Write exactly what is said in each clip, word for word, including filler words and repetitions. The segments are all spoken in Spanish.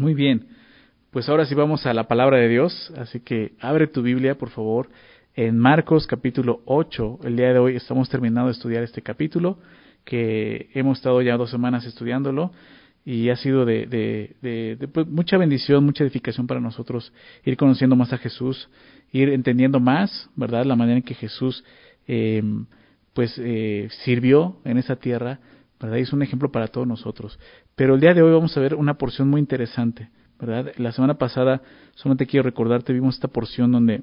Muy bien, pues ahora sí vamos a la palabra de Dios, así que abre tu Biblia, por favor, en Marcos capítulo ocho. El día de hoy estamos terminando de estudiar este capítulo, que hemos estado ya dos semanas estudiándolo, y ha sido de, de, de, de pues, mucha bendición, mucha edificación para nosotros, ir conociendo más a Jesús, ir entendiendo más, ¿verdad?, la manera en que Jesús eh, pues eh, sirvió en esa tierra, ¿verdad? Y es un ejemplo para todos nosotros. Pero el día de hoy vamos a ver una porción muy interesante, ¿verdad? La semana pasada, solamente quiero recordarte, vimos esta porción donde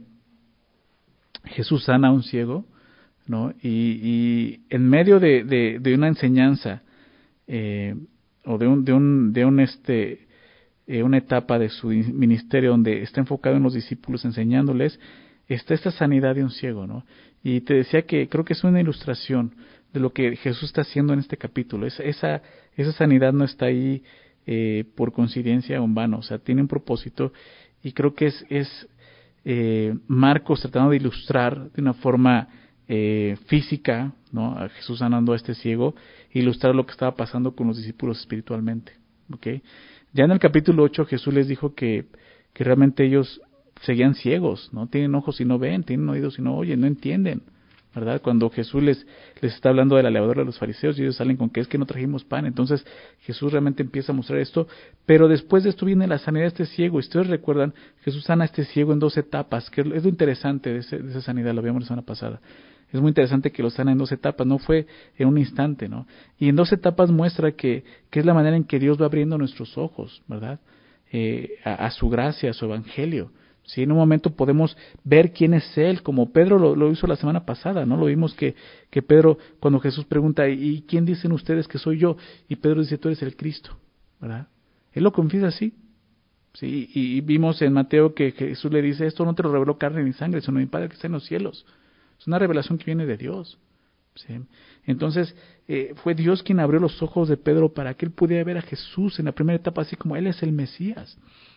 Jesús sana a un ciego, ¿no? Y, y en medio de, de, de una enseñanza, eh, o de un, de un, de un este, eh, una etapa de su ministerio donde está enfocado en los discípulos, enseñándoles, está esta sanidad de un ciego, ¿no? Y te decía que creo que es una ilustración de lo que Jesús está haciendo en este capítulo. Esa, esa, esa sanidad no está ahí eh, por coincidencia o en vano, o sea, tiene un propósito, y creo que es, es eh, Marcos tratando de ilustrar de una forma eh, física, ¿no?, a Jesús sanando a este ciego, ilustrar lo que estaba pasando con los discípulos espiritualmente, ¿okay? Ya en el capítulo ocho Jesús les dijo que, que realmente ellos seguían ciegos, ¿no? Tienen ojos y no ven, tienen oídos y no oyen, no entienden, ¿verdad? Cuando Jesús les, les está hablando de la levadura de los fariseos, y ellos salen con que es que no trajimos pan. Entonces Jesús realmente empieza a mostrar esto, pero después de esto viene la sanidad de este ciego. Y ustedes recuerdan, Jesús sana a este ciego en dos etapas, que es lo interesante de, ese, de esa sanidad, lo vimos la semana pasada. Es muy interesante que lo sana en dos etapas, no fue en un instante, ¿no? Y en dos etapas muestra que, que es la manera en que Dios va abriendo nuestros ojos, ¿verdad? Eh, a, a su gracia, a su evangelio. Sí, en un momento podemos ver quién es Él, como Pedro lo, lo hizo la semana pasada, ¿no? Lo vimos que, que Pedro, cuando Jesús pregunta, ¿y quién dicen ustedes que soy yo? Y Pedro dice, tú eres el Cristo, ¿verdad? Él lo confiesa así. Sí, y, y vimos en Mateo que Jesús le dice, esto no te lo reveló carne ni sangre, sino mi Padre que está en los cielos. Es una revelación que viene de Dios. ¿Sí? Entonces, eh, fue Dios quien abrió los ojos de Pedro para que él pudiera ver a Jesús en la primera etapa, así como Él es el Mesías.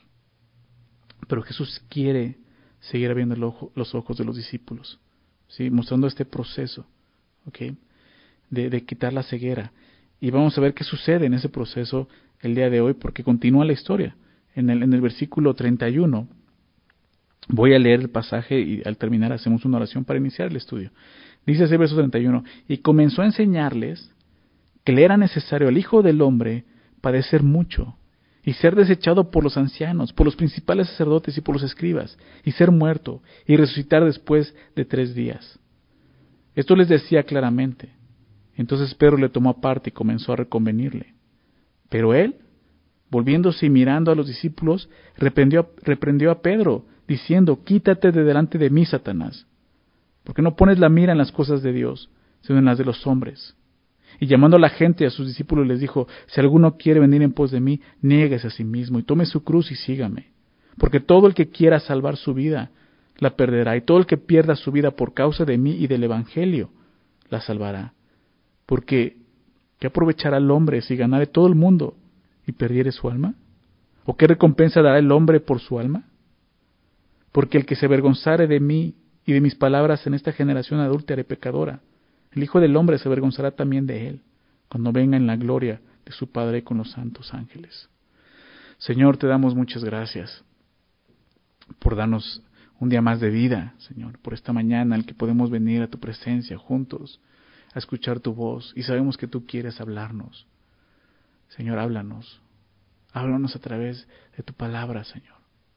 Pero Jesús quiere seguir abriendo el ojo, los ojos de los discípulos, ¿sí?, mostrando este proceso, ¿okay?, de, de quitar la ceguera. Y vamos a ver qué sucede en ese proceso el día de hoy, porque continúa la historia. En el, en el versículo treinta y uno, voy a leer el pasaje y al terminar hacemos una oración para iniciar el estudio. Dice así el verso treinta y uno, y comenzó a enseñarles que le era necesario al Hijo del Hombre padecer mucho, y ser desechado por los ancianos, por los principales sacerdotes y por los escribas, y ser muerto, y resucitar después de tres días. Esto les decía claramente. Entonces Pedro le tomó aparte y comenzó a reconvenirle. Pero él, volviéndose y mirando a los discípulos, reprendió, reprendió a Pedro, diciendo, quítate de delante de mí, Satanás, porque no pones la mira en las cosas de Dios, sino en las de los hombres. Y llamando a la gente, a sus discípulos, les dijo, si alguno quiere venir en pos de mí, niéguese a sí mismo y tome su cruz y sígame. Porque todo el que quiera salvar su vida, la perderá, y todo el que pierda su vida por causa de mí y del Evangelio, la salvará. Porque, ¿qué aprovechará el hombre si ganare todo el mundo y perdiere su alma? ¿O qué recompensa dará el hombre por su alma? Porque el que se avergonzare de mí y de mis palabras en esta generación adúltera y pecadora, el Hijo del Hombre se avergonzará también de él, cuando venga en la gloria de su Padre con los santos ángeles. Señor, te damos muchas gracias por darnos un día más de vida, Señor, por esta mañana en que podemos venir a tu presencia juntos, a escuchar tu voz, y sabemos que tú quieres hablarnos. Señor, háblanos, háblanos a través de tu palabra, Señor.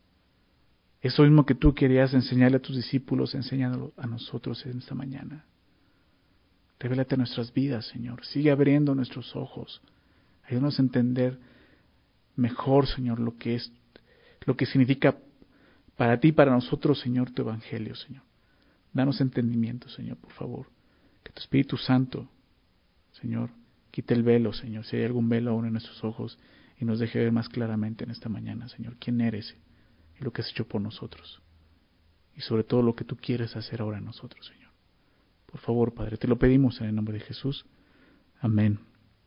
Eso mismo que tú querías enseñarle a tus discípulos, enséñalo a nosotros en esta mañana. Revélate a nuestras vidas, Señor. Sigue abriendo nuestros ojos. Ayúdanos a entender mejor, Señor, lo que es, lo que significa para ti y para nosotros, Señor, tu evangelio, Señor. Danos entendimiento, Señor, por favor. Que tu Espíritu Santo, Señor, quite el velo, Señor, si hay algún velo aún en nuestros ojos, y nos deje ver más claramente en esta mañana, Señor, quién eres y lo que has hecho por nosotros. Y sobre todo lo que tú quieres hacer ahora en nosotros, Señor. Por favor, Padre, te lo pedimos en el nombre de Jesús. Amén.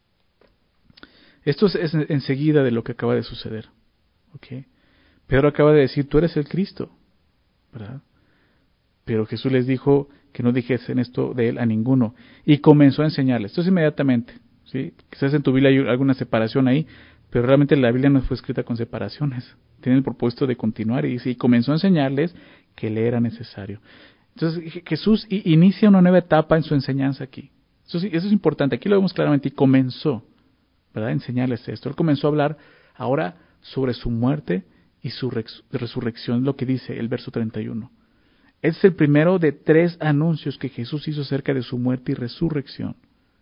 Esto es, es enseguida de lo que acaba de suceder. ¿Okay? Pedro acaba de decir, tú eres el Cristo, ¿verdad? Pero Jesús les dijo que no dijesen esto de él a ninguno. Y comenzó a enseñarles. Esto es inmediatamente. ¿Sí? Quizás en tu Biblia hay alguna separación ahí, pero realmente la Biblia no fue escrita con separaciones. Tiene el propósito de continuar y, y comenzó a enseñarles que le era necesario. Entonces Jesús inicia una nueva etapa en su enseñanza aquí. Eso, eso es importante, aquí lo vemos claramente, y comenzó, ¿verdad?, a enseñarles esto. Él comenzó a hablar ahora sobre su muerte y su resurrección, lo que dice el verso treinta y uno. Es el primero de tres anuncios que Jesús hizo acerca de su muerte y resurrección.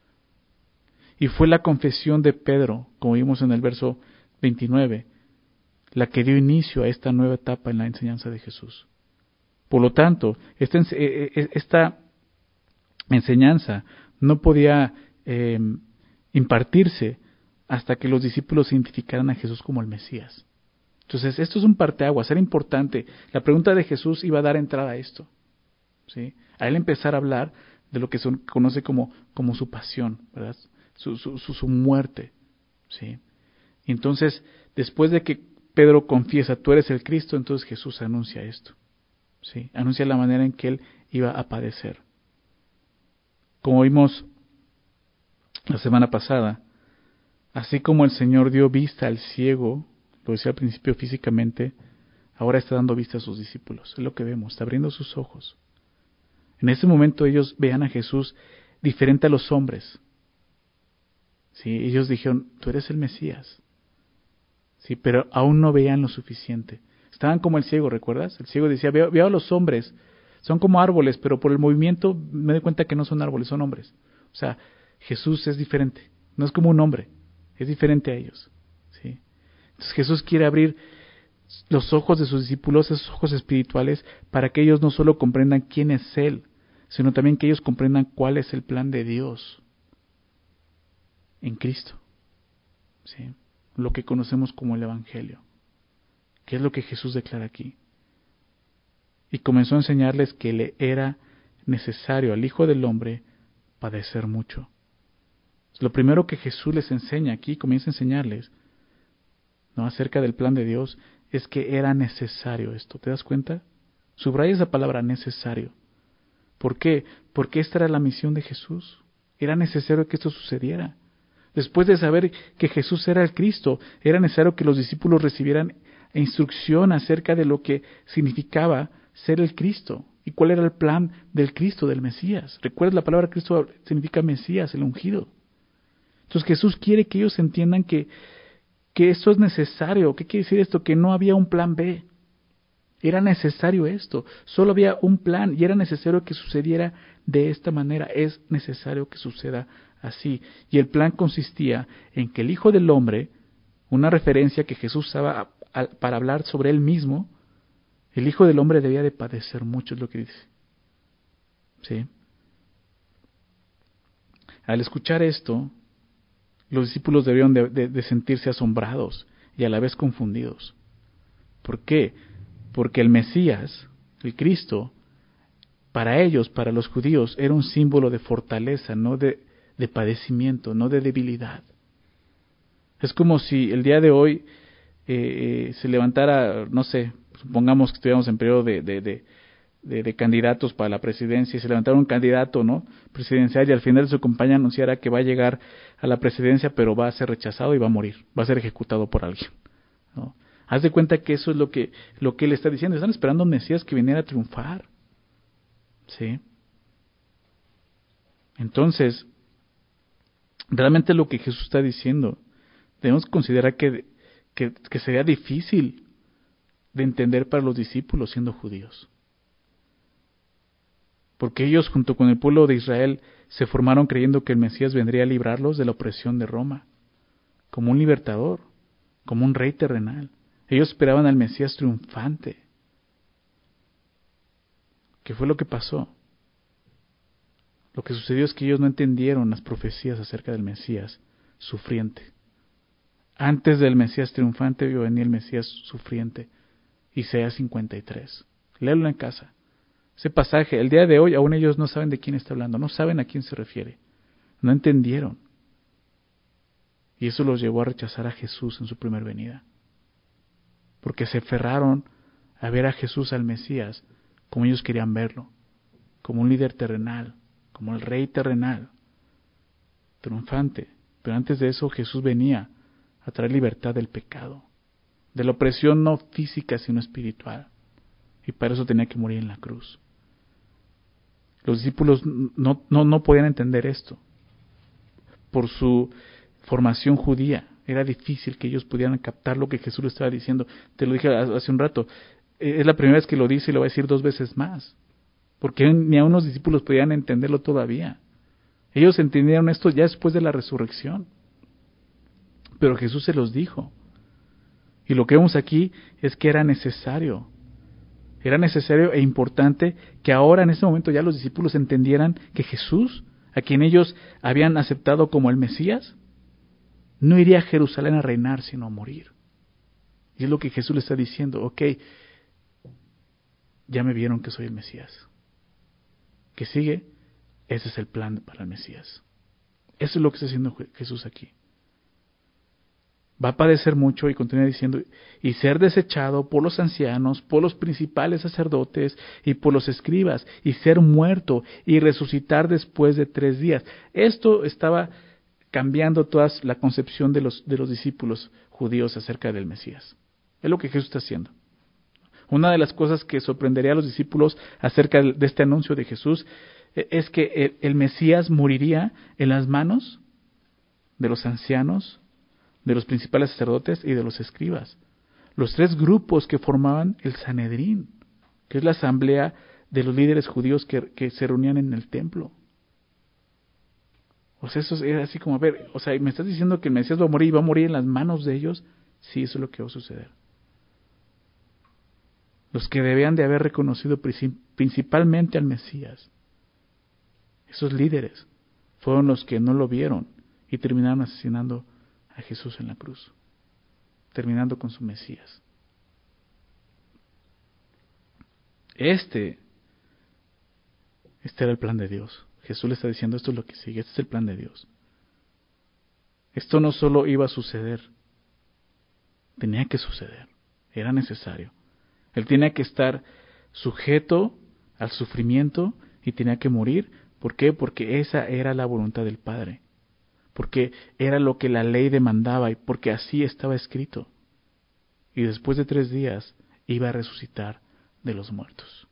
Y fue la confesión de Pedro, como vimos en el verso veintinueve, la que dio inicio a esta nueva etapa en la enseñanza de Jesús. Por lo tanto, esta, esta enseñanza no podía eh, impartirse hasta que los discípulos identificaran a Jesús como el Mesías. Entonces, esto es un parteaguas, era importante. La pregunta de Jesús iba a dar entrada a esto, ¿sí? A él empezar a hablar de lo que se conoce como, como su pasión, ¿verdad? Su, su, su, su muerte, ¿sí? Y entonces, después de que Pedro confiesa, tú eres el Cristo, entonces Jesús anuncia esto, ¿sí? Anuncia la manera en que él iba a padecer. Como vimos la semana pasada, así como el Señor dio vista al ciego, lo decía al principio físicamente, ahora está dando vista a sus discípulos. Es lo que vemos, está abriendo sus ojos. En ese momento ellos vean a Jesús diferente a los hombres. ¿Sí? Ellos dijeron, tú eres el Mesías. Sí, pero aún no veían lo suficiente. Estaban como el ciego, ¿recuerdas? El ciego decía, veo, veo a los hombres, son como árboles, pero por el movimiento me doy cuenta que no son árboles, son hombres. O sea, Jesús es diferente, no es como un hombre, es diferente a ellos. ¿Sí? Entonces Jesús quiere abrir los ojos de sus discípulos, esos ojos espirituales, para que ellos no solo comprendan quién es Él, sino también que ellos comprendan cuál es el plan de Dios en Cristo. ¿Sí? Lo que conocemos como el Evangelio, que es lo que Jesús declara aquí. Y comenzó a enseñarles que le era necesario al Hijo del Hombre padecer mucho. Lo primero que Jesús les enseña aquí, comienza a enseñarles, ¿no?, acerca del plan de Dios, es que era necesario esto. ¿Te das cuenta? Subraya esa palabra, necesario. ¿Por qué? Porque esta era la misión de Jesús. Era necesario que esto sucediera. Después de saber que Jesús era el Cristo, era necesario que los discípulos recibieran instrucción acerca de lo que significaba ser el Cristo y cuál era el plan del Cristo, del Mesías. Recuerda, la palabra Cristo significa Mesías, el ungido. Entonces Jesús quiere que ellos entiendan que, que esto es necesario. ¿Qué quiere decir esto? Que no había un plan B. Era necesario esto. Solo había un plan y era necesario que sucediera de esta manera. Es necesario que suceda así. Y el plan consistía en que el Hijo del Hombre, una referencia que Jesús usaba a, a, para hablar sobre él mismo, el Hijo del Hombre debía de padecer mucho, es lo que dice. ¿Sí? Al escuchar esto, los discípulos debieron de, de, de sentirse asombrados y a la vez confundidos. ¿Por qué? Porque el Mesías, el Cristo, para ellos, para los judíos, era un símbolo de fortaleza, no de, de padecimiento, no de debilidad. Es como si el día de hoy eh, se levantara, no sé, supongamos que estuviéramos en periodo de, de, de, de, de candidatos para la presidencia, y se levantara un candidato, ¿no?, presidencial, y al final de su campaña anunciara que va a llegar a la presidencia, pero va a ser rechazado y va a morir, va a ser ejecutado por alguien, ¿no? Haz de cuenta que eso es lo que, lo que él está diciendo. Están esperando a un Mesías que viniera a triunfar. ¿Sí? Entonces, realmente lo que Jesús está diciendo, debemos considerar que, que, que sería difícil de entender para los discípulos siendo judíos. Porque ellos, junto con el pueblo de Israel, se formaron creyendo que el Mesías vendría a librarlos de la opresión de Roma, como un libertador, como un rey terrenal. Ellos esperaban al Mesías triunfante. ¿Qué fue lo que pasó? Lo que sucedió es que ellos no entendieron las profecías acerca del Mesías sufriente. Antes del Mesías triunfante venía el Mesías sufriente. Isaías cincuenta y tres. Léelo en casa. Ese pasaje, el día de hoy aún ellos no saben de quién está hablando, no saben a quién se refiere. No entendieron. Y eso los llevó a rechazar a Jesús en su primer venida. Porque se aferraron a ver a Jesús, al Mesías, como ellos querían verlo, como un líder terrenal, como el rey terrenal, triunfante. Pero antes de eso Jesús venía a traer libertad del pecado, de la opresión no física sino espiritual. Y para eso tenía que morir en la cruz. Los discípulos no, no, no podían entender esto. Por su formación judía, era difícil que ellos pudieran captar lo que Jesús le estaba diciendo. Te lo dije hace un rato, es la primera vez que lo dice y lo va a decir dos veces más. Porque ni a unos discípulos podían entenderlo todavía. Ellos entendieron esto ya después de la resurrección. Pero Jesús se los dijo. Y lo que vemos aquí es que era necesario. Era necesario e importante que ahora en este momento ya los discípulos entendieran que Jesús, a quien ellos habían aceptado como el Mesías, no iría a Jerusalén a reinar, sino a morir. Y es lo que Jesús le está diciendo, ok, ya me vieron que soy el Mesías. ¿Qué sigue? Ese es el plan para el Mesías. Eso es lo que está haciendo Jesús aquí. Va a padecer mucho y continúa diciendo, y ser desechado por los ancianos, por los principales sacerdotes y por los escribas, y ser muerto y resucitar después de tres días. Esto estaba cambiando toda la concepción de los, de los discípulos judíos acerca del Mesías. Es lo que Jesús está haciendo. Una de las cosas que sorprendería a los discípulos acerca de este anuncio de Jesús es que el, el Mesías moriría en las manos de los ancianos, de los principales sacerdotes y de los escribas. Los tres grupos que formaban el Sanedrín, que es la asamblea de los líderes judíos que, que se reunían en el templo. O sea, eso es así como, a ver, o sea, ¿me estás diciendo que el Mesías va a morir y va a morir en las manos de ellos? Sí, eso es lo que va a suceder. Los que debían de haber reconocido principalmente al Mesías, esos líderes, fueron los que no lo vieron y terminaron asesinando a Jesús en la cruz, terminando con su Mesías. Este, este era el plan de Dios. Jesús le está diciendo, esto es lo que sigue, este es el plan de Dios. Esto no solo iba a suceder, tenía que suceder, era necesario. Él tenía que estar sujeto al sufrimiento y tenía que morir. ¿Por qué? Porque esa era la voluntad del Padre. Porque era lo que la ley demandaba y porque así estaba escrito. Y después de tres días iba a resucitar de los muertos.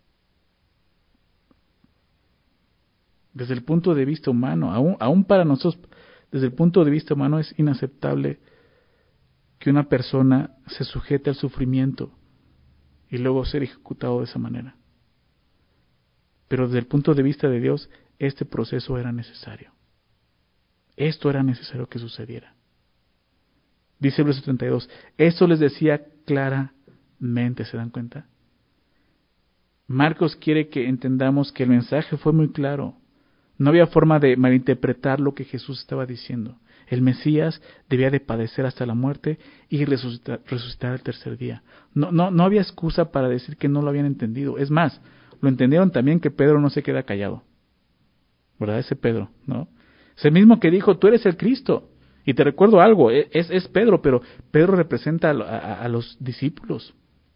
Desde el punto de vista humano, aún, aún para nosotros, desde el punto de vista humano es inaceptable que una persona se sujete al sufrimiento y luego ser ejecutado de esa manera. Pero desde el punto de vista de Dios, este proceso era necesario. Esto era necesario que sucediera. Dice el verso treinta y dos, esto les decía claramente, ¿se dan cuenta? Marcos quiere que entendamos que el mensaje fue muy claro. No había forma de malinterpretar lo que Jesús estaba diciendo. El Mesías debía de padecer hasta la muerte y resucitar, resucitar al tercer día. No, no, no había excusa para decir que no lo habían entendido. Es más, lo entendieron también que Pedro no se queda callado. ¿Verdad? Ese Pedro, ¿no? Es el mismo que dijo, tú eres el Cristo. Y te recuerdo algo, es, es Pedro, pero Pedro representa a, a, a los discípulos.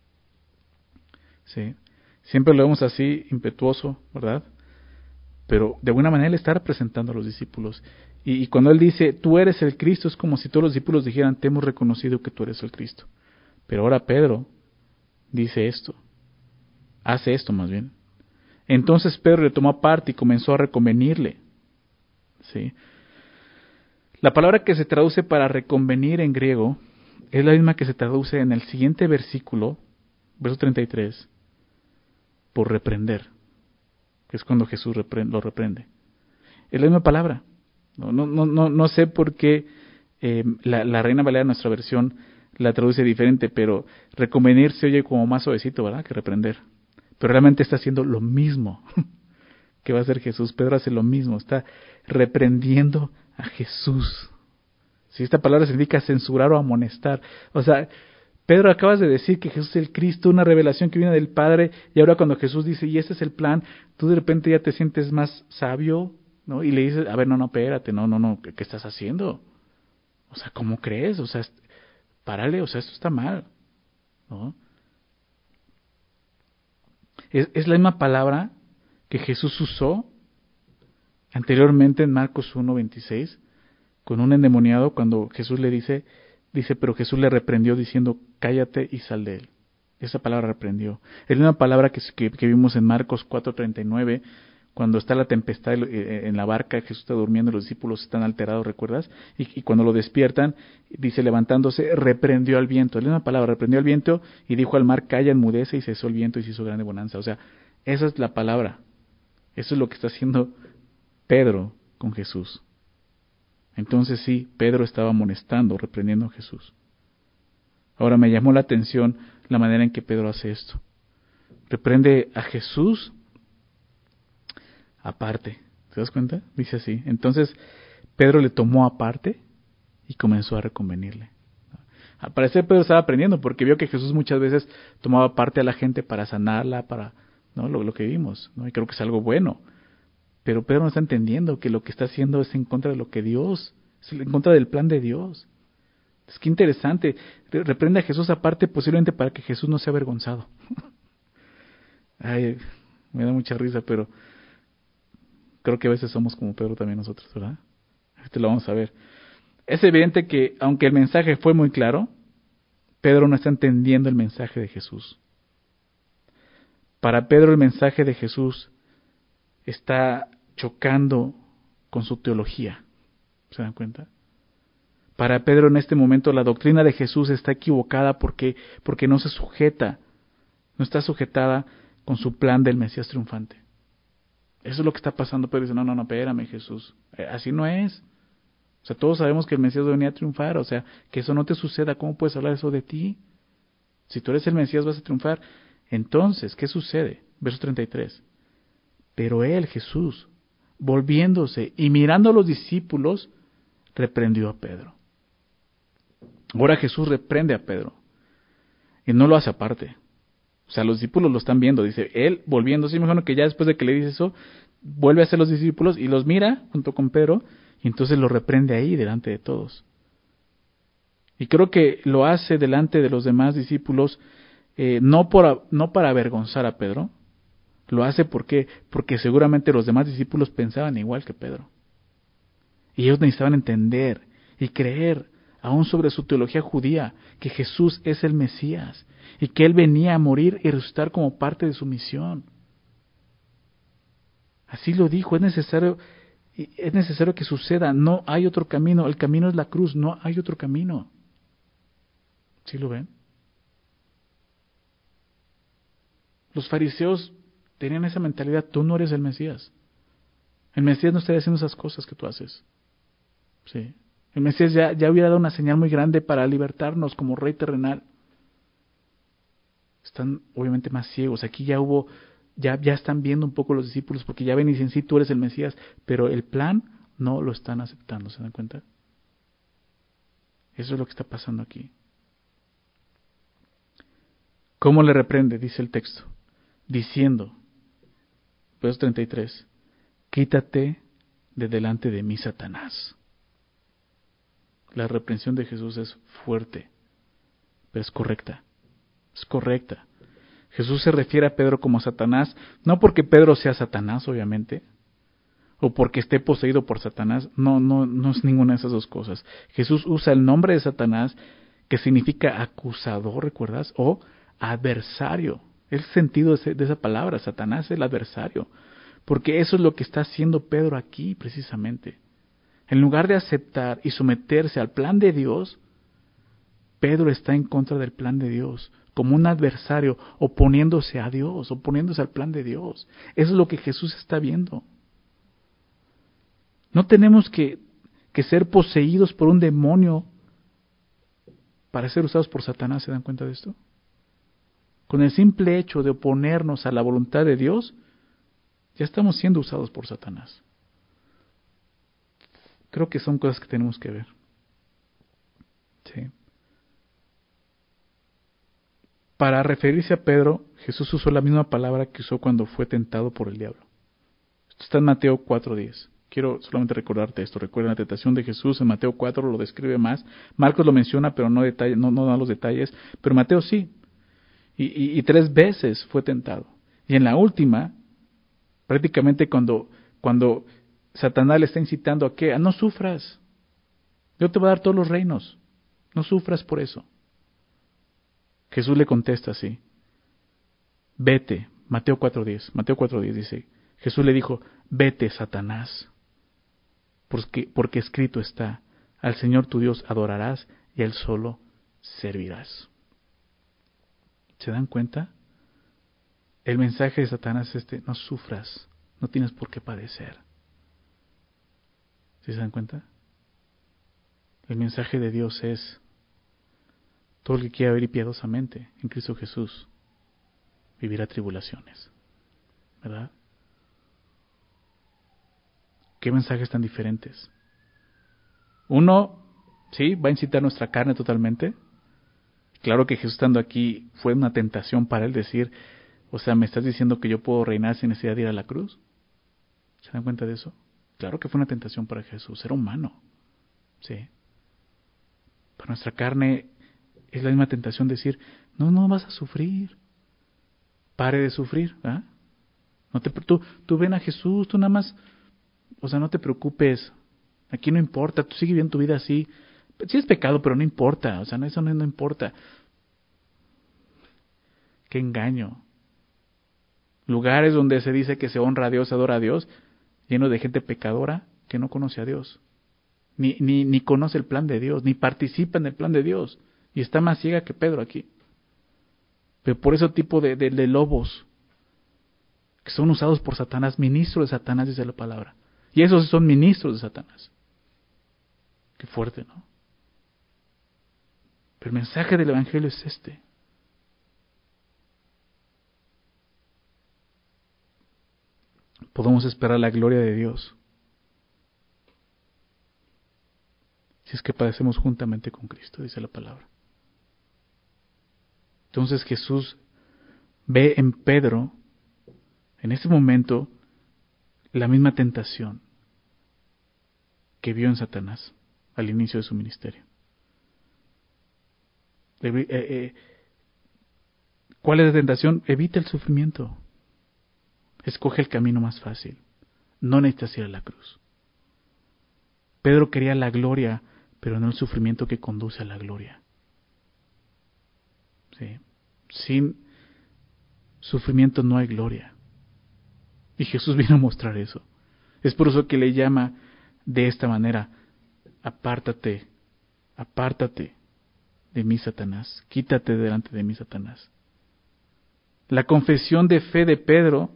¿Sí? Siempre lo vemos así, impetuoso, ¿verdad? Pero de alguna manera él está representando a los discípulos. Y, y cuando él dice, tú eres el Cristo, es como si todos los discípulos dijeran, te hemos reconocido que tú eres el Cristo. Pero ahora Pedro dice esto, hace esto más bien. Entonces Pedro le tomó aparte y comenzó a reconvenirle. ¿Sí? La palabra que se traduce para reconvenir en griego es la misma que se traduce en el siguiente versículo, verso treinta y tres, por reprender, que es cuando Jesús reprende, lo reprende. Es la misma palabra. No, no, no, no, no sé por qué eh, la, la Reina Valera, nuestra versión, la traduce diferente, pero reconvenir se oye como más suavecito, ¿verdad?, que reprender. Pero realmente está haciendo lo mismo que va a hacer Jesús. Pedro hace lo mismo, está reprendiendo a Jesús. Si esta palabra significa censurar o amonestar. O sea, Pedro, acabas de decir que Jesús es el Cristo, una revelación que viene del Padre, y ahora cuando Jesús dice, y ese es el plan, tú de repente ya te sientes más sabio, ¿no? Y le dices, a ver, no, no, espérate, no, no, no, ¿qué, qué estás haciendo? O sea, ¿cómo crees? O sea, párale, o sea, esto está mal, ¿no? Es, es la misma palabra que Jesús usó anteriormente en Marcos uno veintiséis con un endemoniado cuando Jesús le dice dice, pero Jesús le reprendió diciendo, cállate y sal de él. Esa palabra reprendió. Es una palabra que, que, que vimos en Marcos cuatro treinta y nueve, cuando está la tempestad en la barca, Jesús está durmiendo, los discípulos están alterados, ¿recuerdas? Y, y cuando lo despiertan, dice, levantándose, reprendió al viento. Es una palabra, reprendió al viento y dijo al mar, calla, enmudece, y cesó el viento y se hizo grande bonanza. O sea, esa es la palabra. Eso es lo que está haciendo Pedro con Jesús. Entonces sí, Pedro estaba amonestando, reprendiendo a Jesús. Ahora me llamó la atención la manera en que Pedro hace esto. Reprende a Jesús aparte. ¿Te das cuenta? Dice así. Entonces Pedro le tomó aparte y comenzó a reconvenirle. Al parecer Pedro estaba aprendiendo porque vio que Jesús muchas veces tomaba parte a la gente para sanarla, para, ¿no? Lo, lo que vimos, ¿no? Y creo que es algo bueno. Pero Pedro no está entendiendo que lo que está haciendo es en contra de lo que Dios, es en contra del plan de Dios. Es que interesante. Reprende a Jesús aparte posiblemente para que Jesús no sea avergonzado. Ay, me da mucha risa, pero creo que a veces somos como Pedro también nosotros, ¿verdad? Esto lo vamos a ver. Es evidente que, aunque el mensaje fue muy claro, Pedro no está entendiendo el mensaje de Jesús. Para Pedro el mensaje de Jesús está chocando con su teología. ¿Se dan cuenta? Para Pedro en este momento la doctrina de Jesús está equivocada porque, porque no se sujeta, no está sujetada con su plan del Mesías triunfante. Eso es lo que está pasando. Pedro dice, no, no, no, espérame, Jesús, así no es. O sea, todos sabemos que el Mesías venía a triunfar, o sea, que eso no te suceda. ¿Cómo puedes hablar eso de ti? Si tú eres el Mesías vas a triunfar. Entonces, ¿qué sucede? Verso treinta y tres. Pero él, Jesús, volviéndose y mirando a los discípulos, reprendió a Pedro. Ahora Jesús reprende a Pedro. Y no lo hace aparte. O sea, los discípulos lo están viendo. Dice, él volviéndose, imagino que ya después de que le dice eso, vuelve a hacer los discípulos y los mira junto con Pedro, y entonces lo reprende ahí delante de todos. Y creo que lo hace delante de los demás discípulos, eh, no, por, no para avergonzar a Pedro, lo hace porque, porque seguramente los demás discípulos pensaban igual que Pedro. Y ellos necesitaban entender y creer, aún sobre su teología judía, que Jesús es el Mesías y que Él venía a morir y resucitar como parte de su misión. Así lo dijo, es necesario, es necesario que suceda, no hay otro camino, el camino es la cruz, no hay otro camino. ¿Sí lo ven? Los fariseos tenían esa mentalidad, tú no eres el Mesías. El Mesías no estaría haciendo esas cosas que tú haces. Sí. El Mesías ya, ya hubiera dado una señal muy grande para libertarnos como rey terrenal. Están obviamente más ciegos. Aquí ya hubo, ya, ya están viendo un poco los discípulos porque ya ven y dicen, sí, tú eres el Mesías, pero el plan no lo están aceptando, ¿se dan cuenta? Eso es lo que está pasando aquí. ¿Cómo le reprende? Dice el texto. Diciendo, verso treinta y tres, quítate de delante de mí, Satanás. La reprensión de Jesús es fuerte, pero es correcta. Es correcta. Jesús se refiere a Pedro como Satanás, no porque Pedro sea Satanás, obviamente, o porque esté poseído por Satanás. No, no, no es ninguna de esas dos cosas. Jesús usa el nombre de Satanás, que significa acusador, ¿recuerdas? O adversario. El sentido de esa palabra, Satanás es el adversario. Porque eso es lo que está haciendo Pedro aquí, precisamente. En lugar de aceptar y someterse al plan de Dios, Pedro está en contra del plan de Dios, como un adversario, oponiéndose a Dios, oponiéndose al plan de Dios. Eso es lo que Jesús está viendo. No tenemos que, que ser poseídos por un demonio para ser usados por Satanás, ¿se dan cuenta de esto? Con el simple hecho de oponernos a la voluntad de Dios, ya estamos siendo usados por Satanás. Creo que son cosas que tenemos que ver. Sí. Para referirse a Pedro, Jesús usó la misma palabra que usó cuando fue tentado por el diablo. Esto está en Mateo cuatro diez. Quiero solamente recordarte esto. Recuerda la tentación de Jesús en Mateo cuatro, lo describe más. Marcos lo menciona, pero no, detalle, no, no da los detalles. Pero Mateo sí. Y, y, y tres veces fue tentado. Y en la última, prácticamente cuando, cuando Satanás le está incitando a que, a no sufras. Yo te voy a dar todos los reinos. No sufras por eso. Jesús le contesta así. Vete, Mateo cuatro diez. Mateo cuatro diez dice, Jesús le dijo, vete, Satanás, porque, porque escrito está, al Señor tu Dios adorarás y a Él solo servirás. ¿Se dan cuenta? El mensaje de Satanás es este, no sufras, no tienes por qué padecer. ¿Sí se dan cuenta? El mensaje de Dios es, todo el que quiera vivir piadosamente en Cristo Jesús, vivirá tribulaciones. ¿Verdad? ¿Qué mensajes tan diferentes? Uno, sí, va a incitar nuestra carne totalmente. Claro que Jesús estando aquí fue una tentación para él decir, o sea, ¿me estás diciendo que yo puedo reinar sin necesidad de ir a la cruz? ¿Se dan cuenta de eso? Claro que fue una tentación para Jesús, era humano. Sí. Para nuestra carne es la misma tentación decir, no, no vas a sufrir. Pare de sufrir, ¿ah? No te, tú, tú ven a Jesús, tú nada más, o sea, no te preocupes. Aquí no importa, tú sigue viviendo tu vida así. Sí es pecado, pero no importa, o sea, eso no, no importa. Qué engaño. Lugares donde se dice que se honra a Dios, se adora a Dios, lleno de gente pecadora que no conoce a Dios. Ni, ni, ni conoce el plan de Dios, ni participa en el plan de Dios. Y está más ciega que Pedro aquí. Pero por ese tipo de, de, de lobos, que son usados por Satanás, ministros de Satanás, dice la palabra. Y esos son ministros de Satanás. Qué fuerte, ¿no? Pero el mensaje del Evangelio es este. Podemos esperar la gloria de Dios si es que padecemos juntamente con Cristo, dice la palabra. Entonces Jesús ve en Pedro, en ese momento, la misma tentación que vio en Satanás al inicio de su ministerio. Eh, eh, ¿Cuál es la tentación? Evita el sufrimiento. Escoge el camino más fácil. No necesitas ir a la cruz. Pedro quería la gloria, pero no el sufrimiento que conduce a la gloria. ¿Sí? Sin sufrimiento no hay gloria. Y Jesús vino a mostrar eso. Es por eso que le llama de esta manera, apártate, apártate de mí, Satanás, quítate delante de mí, Satanás. La confesión de fe de Pedro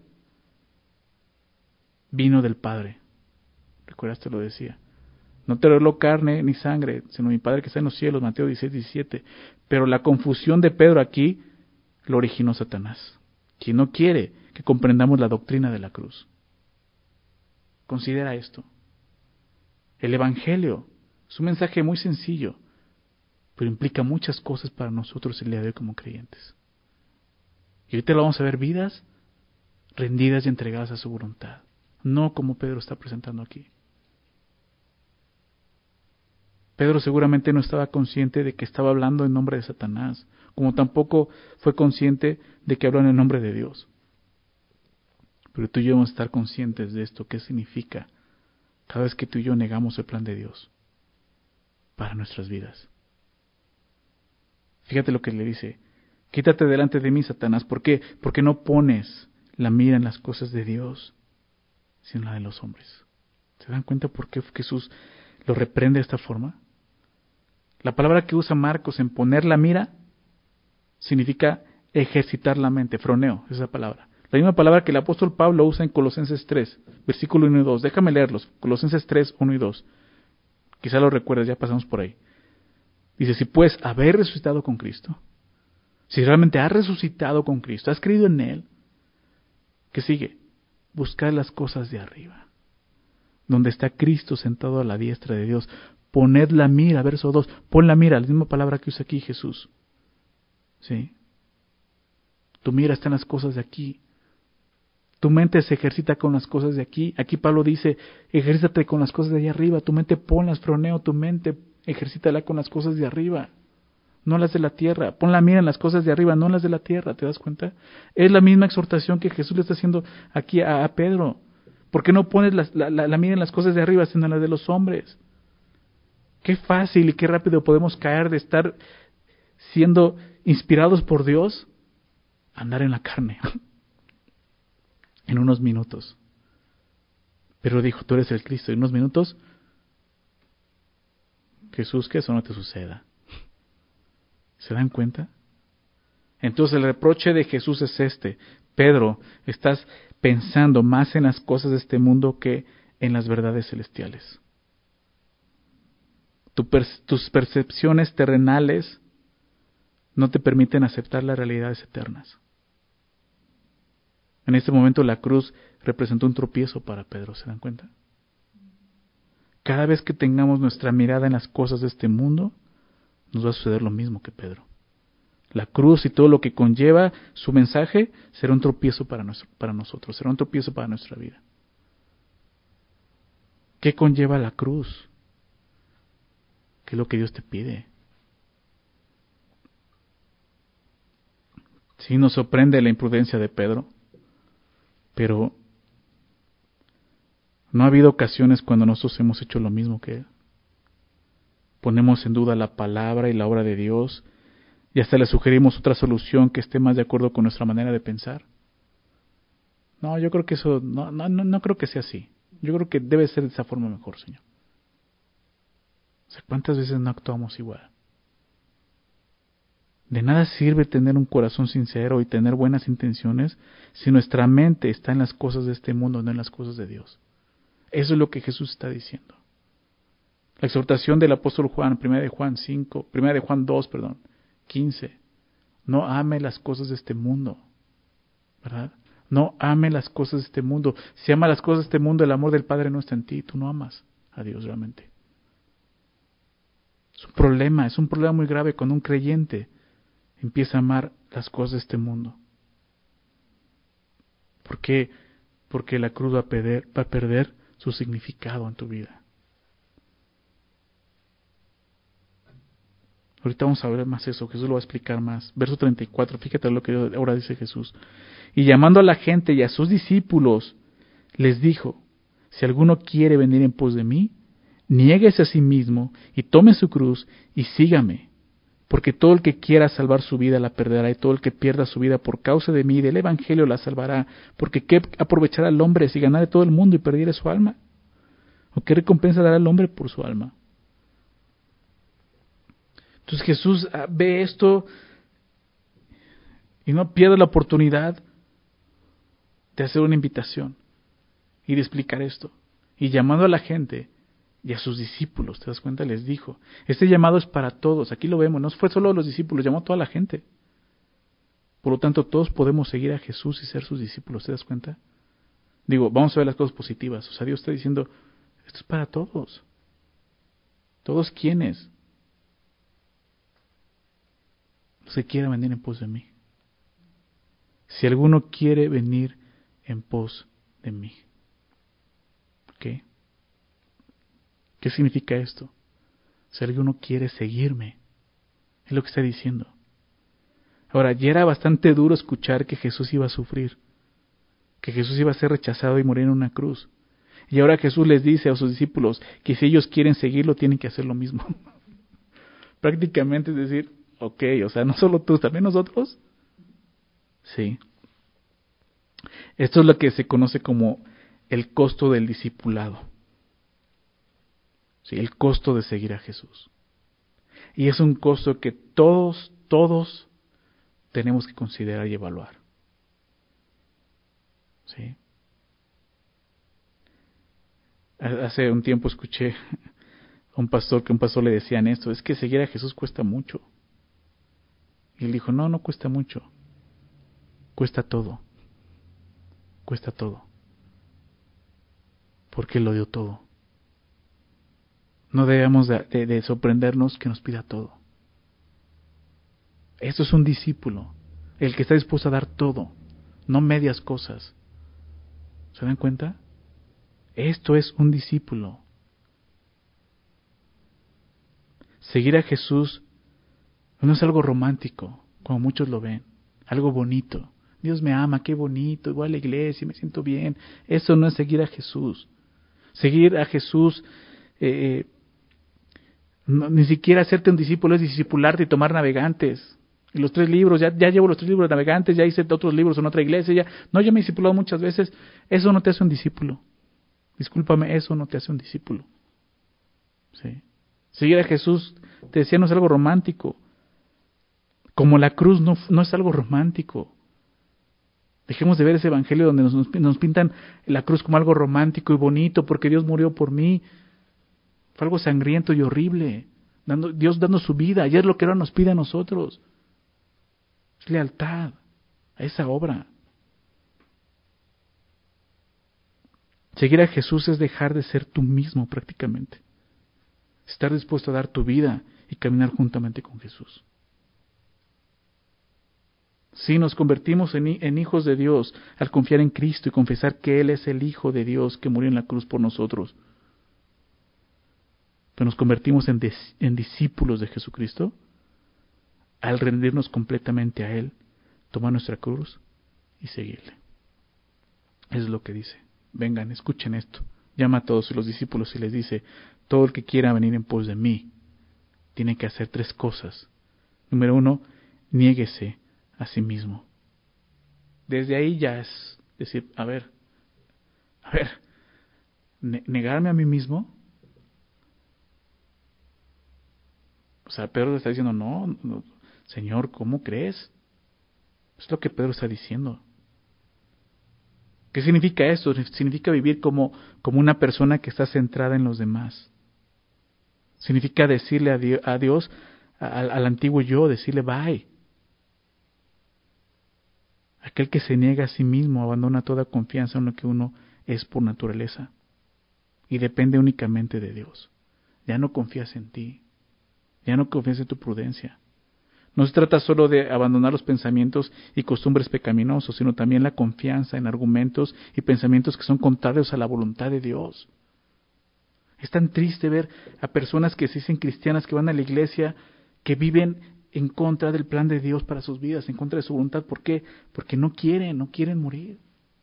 vino del Padre. ¿Recuerdas? Te lo decía. No te reveló carne ni sangre, sino mi Padre que está en los cielos, Mateo dieciséis, diecisiete. Pero la confusión de Pedro aquí lo originó Satanás, quien no quiere que comprendamos la doctrina de la cruz. Considera esto. El Evangelio es un mensaje muy sencillo, pero implica muchas cosas para nosotros el día de hoy como creyentes. Y ahorita lo vamos a ver, vidas rendidas y entregadas a su voluntad, no como Pedro está presentando aquí. Pedro seguramente no estaba consciente de que estaba hablando en nombre de Satanás, como tampoco fue consciente de que habló en el nombre de Dios. Pero tú y yo debemos estar conscientes de esto, qué significa cada vez que tú y yo negamos el plan de Dios para nuestras vidas. Fíjate lo que le dice, quítate delante de mí, Satanás. ¿Por qué? Porque no pones la mira en las cosas de Dios, sino en la de los hombres. ¿Se dan cuenta por qué Jesús lo reprende de esta forma? La palabra que usa Marcos en poner la mira significa ejercitar la mente, froneo, esa palabra. La misma palabra que el apóstol Pablo usa en Colosenses tres, versículo uno y dos. Déjame leerlos, Colosenses tres, uno y dos. Quizá lo recuerdes, ya pasamos por ahí. Dice, si puedes haber resucitado con Cristo, si realmente has resucitado con Cristo, has creído en Él, ¿qué sigue? Buscar las cosas de arriba, donde está Cristo sentado a la diestra de Dios. Poned la mira, verso dos, pon la mira, la misma palabra que usa aquí Jesús. ¿Sí? Tu mira está en las cosas de aquí. Tu mente se ejercita con las cosas de aquí. Aquí Pablo dice, ejercítate con las cosas de allá arriba. Tu mente ponlas, froneo, tu mente ejercítala con las cosas de arriba, no las de la tierra. Pon la mira en las cosas de arriba, no en las de la tierra. ¿Te das cuenta? Es la misma exhortación que Jesús le está haciendo aquí a, a Pedro. ¿Por qué no pones la, la, la mira en las cosas de arriba, sino en las de los hombres? Qué fácil y qué rápido podemos caer de estar siendo inspirados por Dios a andar en la carne en unos minutos. Pero dijo, tú eres el Cristo. En unos minutos, Jesús, que eso no te suceda. ¿Se dan cuenta? Entonces el reproche de Jesús es este: Pedro, estás pensando más en las cosas de este mundo que en las verdades celestiales. Tu per- tus percepciones terrenales no te permiten aceptar las realidades eternas. En este momento la cruz representó un tropiezo para Pedro, ¿se dan cuenta? Cada vez que tengamos nuestra mirada en las cosas de este mundo, nos va a suceder lo mismo que Pedro. La cruz y todo lo que conlleva su mensaje será un tropiezo para, nuestro, para nosotros, será un tropiezo para nuestra vida. ¿Qué conlleva la cruz? ¿Qué es lo que Dios te pide? Sí, nos sorprende la imprudencia de Pedro, pero ¿no ha habido ocasiones cuando nosotros hemos hecho lo mismo que él? Ponemos en duda la palabra y la obra de Dios y hasta le sugerimos otra solución que esté más de acuerdo con nuestra manera de pensar. No, yo creo que eso, no, no, no, no creo que sea así. Yo creo que debe ser de esa forma mejor, Señor. O sea, ¿cuántas veces no actuamos igual? De nada sirve tener un corazón sincero y tener buenas intenciones si nuestra mente está en las cosas de este mundo, no en las cosas de Dios. Eso es lo que Jesús está diciendo. La exhortación del apóstol Juan, primera de Juan cinco, primera de Juan dos, perdón, quince. No ame las cosas de este mundo, ¿verdad? No ame las cosas de este mundo. Si ama las cosas de este mundo, el amor del Padre no está en ti. Tú no amas a Dios realmente. Es un problema, es un problema muy grave cuando un creyente empieza a amar las cosas de este mundo. ¿Por qué? Porque la cruz va a perder, va a perder su significado en tu vida. Ahorita vamos a ver más eso, Jesús lo va a explicar más. Verso treinta y cuatro, fíjate lo que ahora dice Jesús. Y llamando a la gente y a sus discípulos, les dijo, si alguno quiere venir en pos de mí, niéguese a sí mismo y tome su cruz y sígame. Porque todo el que quiera salvar su vida la perderá, y todo el que pierda su vida por causa de mí y del evangelio la salvará. Porque ¿qué aprovechará al hombre si ganare todo el mundo y perdiere su alma? ¿O qué recompensa dará al hombre por su alma? Entonces Jesús ve esto y no pierde la oportunidad de hacer una invitación y de explicar esto. Y llamando a la gente y a sus discípulos, ¿te das cuenta? Les dijo, este llamado es para todos. Aquí lo vemos, no fue solo a los discípulos, llamó a toda la gente. Por lo tanto, todos podemos seguir a Jesús y ser sus discípulos, ¿te das cuenta? Digo, vamos a ver las cosas positivas. O sea, Dios está diciendo, esto es para todos. ¿Todos quiénes? Los que quieran venir en pos de mí. Si alguno quiere venir en pos de mí. ¿Qué? ¿Qué significa esto? Si alguno quiere seguirme. Es lo que está diciendo. Ahora, ya era bastante duro escuchar que Jesús iba a sufrir. Que Jesús iba a ser rechazado y morir en una cruz. Y ahora Jesús les dice a sus discípulos que si ellos quieren seguirlo, tienen que hacer lo mismo. Prácticamente es decir, ok, o sea, no solo tú, también nosotros. Sí. Esto es lo que se conoce como el costo del discipulado. Sí, el costo de seguir a Jesús. Y es un costo que todos, todos tenemos que considerar y evaluar. Sí. Hace un tiempo escuché a un pastor que un pastor le decían esto, es que seguir a Jesús cuesta mucho. Y él dijo, no, no cuesta mucho. Cuesta todo. Cuesta todo. Porque Él lo dio todo. No debemos de, de, de sorprendernos que nos pida todo. Esto es un discípulo, el que está dispuesto a dar todo, no medias cosas. ¿Se dan cuenta? Esto es un discípulo. Seguir a Jesús no es algo romántico, como muchos lo ven, algo bonito. Dios me ama, qué bonito, voy a la iglesia, me siento bien. Eso no es seguir a Jesús. Seguir a Jesús, eh, No, ni siquiera hacerte un discípulo es discipularte y tomar navegantes. Y los tres libros, ya, ya llevo los tres libros de navegantes, ya hice otros libros en otra iglesia, ya, no, ya me he discipulado muchas veces. Eso no te hace un discípulo. Discúlpame, eso no te hace un discípulo. ¿Sí? Seguir a Jesús, te decía, no es algo romántico. Como la cruz no, no es algo romántico. Dejemos de ver ese evangelio donde nos, nos pintan la cruz como algo romántico y bonito porque Dios murió por mí. Fue algo sangriento y horrible. Dando, Dios dando su vida. Y es lo que ahora nos pide a nosotros. Es lealtad a esa obra. Seguir a Jesús es dejar de ser tú mismo prácticamente. Estar dispuesto a dar tu vida y caminar juntamente con Jesús. Si nos convertimos en, en hijos de Dios al confiar en Cristo y confesar que Él es el Hijo de Dios que murió en la cruz por nosotros, pero nos convertimos en, dis, en discípulos de Jesucristo al rendirnos completamente a Él, tomar nuestra cruz y seguirle. Es lo que dice. Vengan, escuchen esto. Llama a todos los discípulos y les dice, todo el que quiera venir en pos de mí, tiene que hacer tres cosas. Número uno, niéguese a sí mismo. Desde ahí ya es decir, a ver, a ver, negarme a mí mismo. O sea, Pedro le está diciendo, no, no, Señor, ¿cómo crees? Es lo que Pedro está diciendo. ¿Qué significa esto? Significa vivir como, como una persona que está centrada en los demás. Significa decirle a Dios, a Dios al, al antiguo yo, decirle bye. Aquel que se niega a sí mismo abandona toda confianza en lo que uno es por naturaleza y depende únicamente de Dios. Ya no confías en ti. Ya no confías en tu prudencia. No se trata solo de abandonar los pensamientos y costumbres pecaminosos, sino también la confianza en argumentos y pensamientos que son contrarios a la voluntad de Dios. Es tan triste ver a personas que se dicen cristianas, que van a la iglesia, que viven en contra del plan de Dios para sus vidas, en contra de su voluntad. ¿Por qué? Porque no quieren, no quieren morir.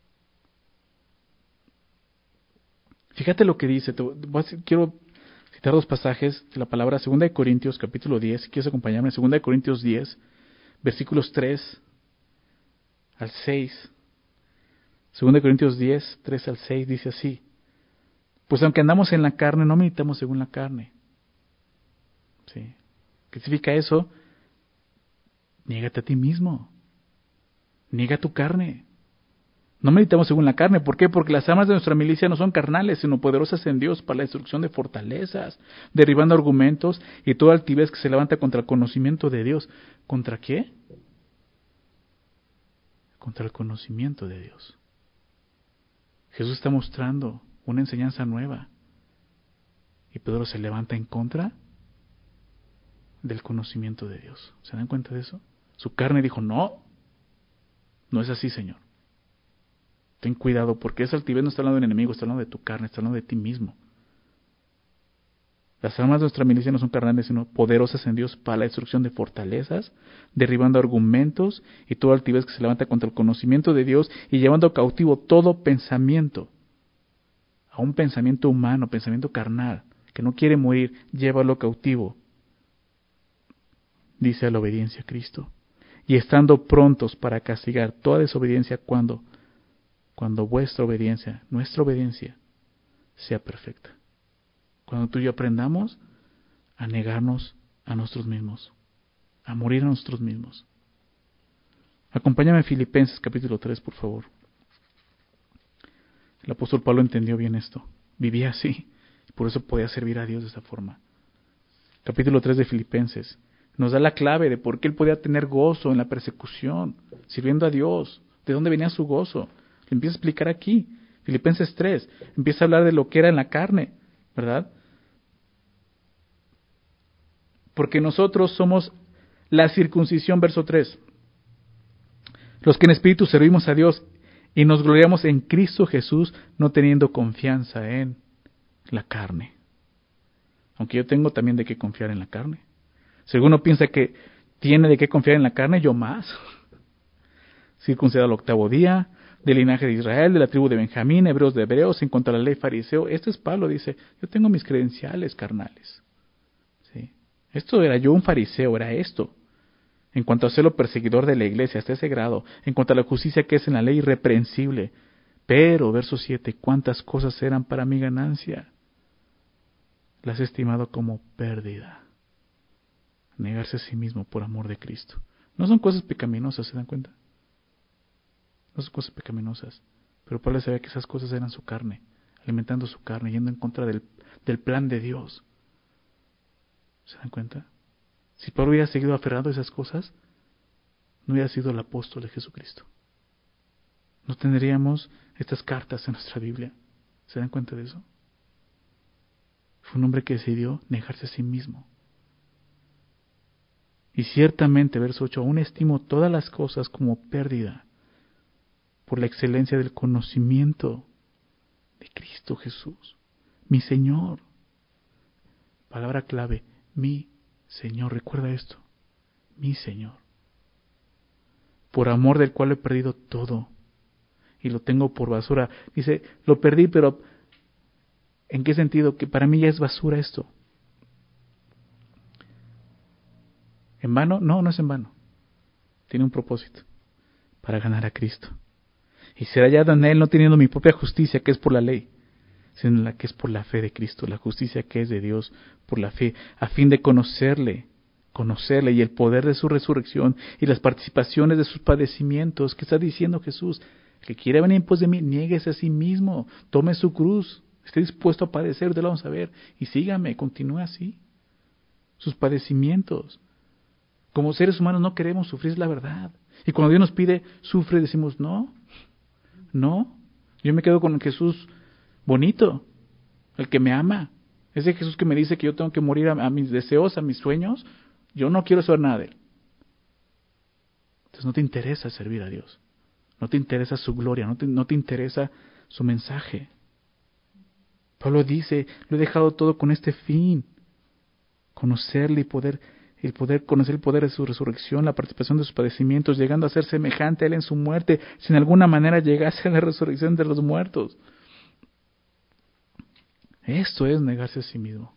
Fíjate lo que dice, te, voy a, quiero citar dos pasajes de la palabra, segunda de Corintios, capítulo diez, si quieres acompañarme, segunda de Corintios diez, versículos tres al seis. segunda de Corintios diez, tres al seis, dice así, pues aunque andamos en la carne, no militamos según la carne. ¿Sí? ¿Qué significa eso? Niégate a ti mismo. Niega tu carne. No militamos según la carne. ¿Por qué? Porque las armas de nuestra milicia no son carnales, sino poderosas en Dios para la destrucción de fortalezas, derribando argumentos y toda altivez que se levanta contra el conocimiento de Dios. ¿Contra qué? Contra el conocimiento de Dios. Jesús está mostrando una enseñanza nueva. Y Pedro se levanta en contra del conocimiento de Dios. ¿Se dan cuenta de eso? Su carne dijo, no, no es así, Señor. Ten cuidado, porque esa altivez no está hablando del enemigo, está hablando de tu carne, está hablando de ti mismo. Las armas de nuestra milicia no son carnales, sino poderosas en Dios para la destrucción de fortalezas, derribando argumentos y toda altivez que se levanta contra el conocimiento de Dios y llevando cautivo todo pensamiento, a un pensamiento humano, pensamiento carnal, que no quiere morir, llévalo cautivo. Dice a la obediencia a Cristo. Y estando prontos para castigar toda desobediencia cuando, cuando vuestra obediencia, nuestra obediencia, sea perfecta. Cuando tú y yo aprendamos a negarnos a nosotros mismos, a morir a nosotros mismos. Acompáñame a Filipenses capítulo tres, por favor. El apóstol Pablo entendió bien esto. Vivía así, y por eso podía servir a Dios de esa forma. Capítulo tres de Filipenses nos da la clave de por qué él podía tener gozo en la persecución, sirviendo a Dios. ¿De dónde venía su gozo? Le empieza a explicar aquí. Filipenses tres, empieza a hablar de lo que era en la carne, ¿verdad? Porque nosotros somos la circuncisión, verso tres. Los que en espíritu servimos a Dios y nos gloriamos en Cristo Jesús, no teniendo confianza en la carne. Aunque yo tengo también de qué confiar en la carne. Si alguno piensa que tiene de qué confiar en la carne, yo más. Circuncidado al octavo día, del linaje de Israel, de la tribu de Benjamín, hebreos de hebreos, en cuanto a la ley fariseo. Este es Pablo, dice, yo tengo mis credenciales carnales. ¿Sí? Esto era yo un fariseo, era esto. En cuanto a ser lo perseguidor de la iglesia, hasta ese grado. En cuanto a la justicia que es en la ley, irreprensible. Pero, verso siete, cuántas cosas eran para mi ganancia. Las he estimado como pérdida. Negarse a sí mismo por amor de Cristo. No son cosas pecaminosas, ¿se dan cuenta? No son cosas pecaminosas. Pero Pablo sabía que esas cosas eran su carne, alimentando su carne, yendo en contra del, del plan de Dios. ¿Se dan cuenta? Si Pablo hubiera seguido aferrado a esas cosas, no hubiera sido el apóstol de Jesucristo. No tendríamos estas cartas en nuestra Biblia. ¿Se dan cuenta de eso? Fue un hombre que decidió negarse a sí mismo. Y ciertamente, verso ocho, aún estimo todas las cosas como pérdida por la excelencia del conocimiento de Cristo Jesús, mi Señor. Palabra clave, mi Señor. Recuerda esto, mi Señor. Por amor del cual he perdido todo y lo tengo por basura. Dice, lo perdí, pero ¿en qué sentido? Que para mí ya es basura esto. ¿En vano? No, no es en vano. Tiene un propósito, para ganar a Cristo. Y ser hallado en Él, no teniendo mi propia justicia, que es por la ley, sino la que es por la fe de Cristo, la justicia que es de Dios por la fe, a fin de conocerle, conocerle y el poder de su resurrección y las participaciones de sus padecimientos. ¿Qué está diciendo Jesús? El que quiere venir en pos de mí, niéguese a sí mismo, tome su cruz, esté dispuesto a padecer, usted lo vamos a ver, y sígame, continúe así. Sus padecimientos. Como seres humanos no queremos sufrir, es la verdad. Y cuando Dios nos pide, sufre, decimos, no, no. Yo me quedo con el Jesús bonito, el que me ama. Ese Jesús que me dice que yo tengo que morir a, a mis deseos, a mis sueños. Yo no quiero saber nada de Él. Entonces no te interesa servir a Dios. No te interesa su gloria, no te, no te interesa su mensaje. Pablo dice, lo he dejado todo con este fin. Conocerle y poder... el poder conocer el poder de su resurrección, la participación de sus padecimientos, llegando a ser semejante a Él en su muerte, si en alguna manera llegase a la resurrección de los muertos. Esto es negarse a sí mismo.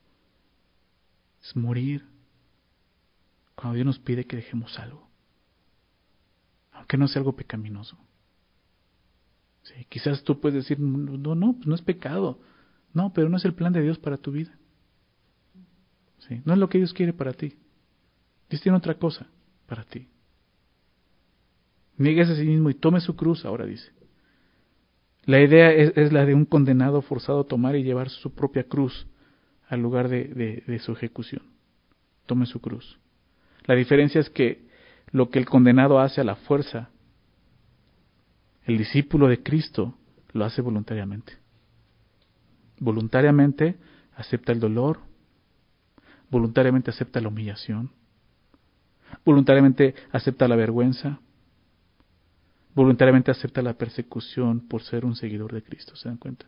Es morir cuando Dios nos pide que dejemos algo, aunque no sea algo pecaminoso. Sí, quizás tú puedes decir, no, no, pues no es pecado. No, pero no es el plan de Dios para tu vida. Sí, no es lo que Dios quiere para ti. Dios tiene otra cosa para ti. Nieguese a sí mismo y tome su cruz, ahora dice. La idea es, es la de un condenado forzado a tomar y llevar su propia cruz al lugar de, de, de su ejecución. Tome su cruz. La diferencia es que lo que el condenado hace a la fuerza, el discípulo de Cristo lo hace voluntariamente. Voluntariamente acepta el dolor, voluntariamente acepta la humillación, voluntariamente acepta la vergüenza, voluntariamente acepta la persecución por ser un seguidor de Cristo. ¿Se dan cuenta?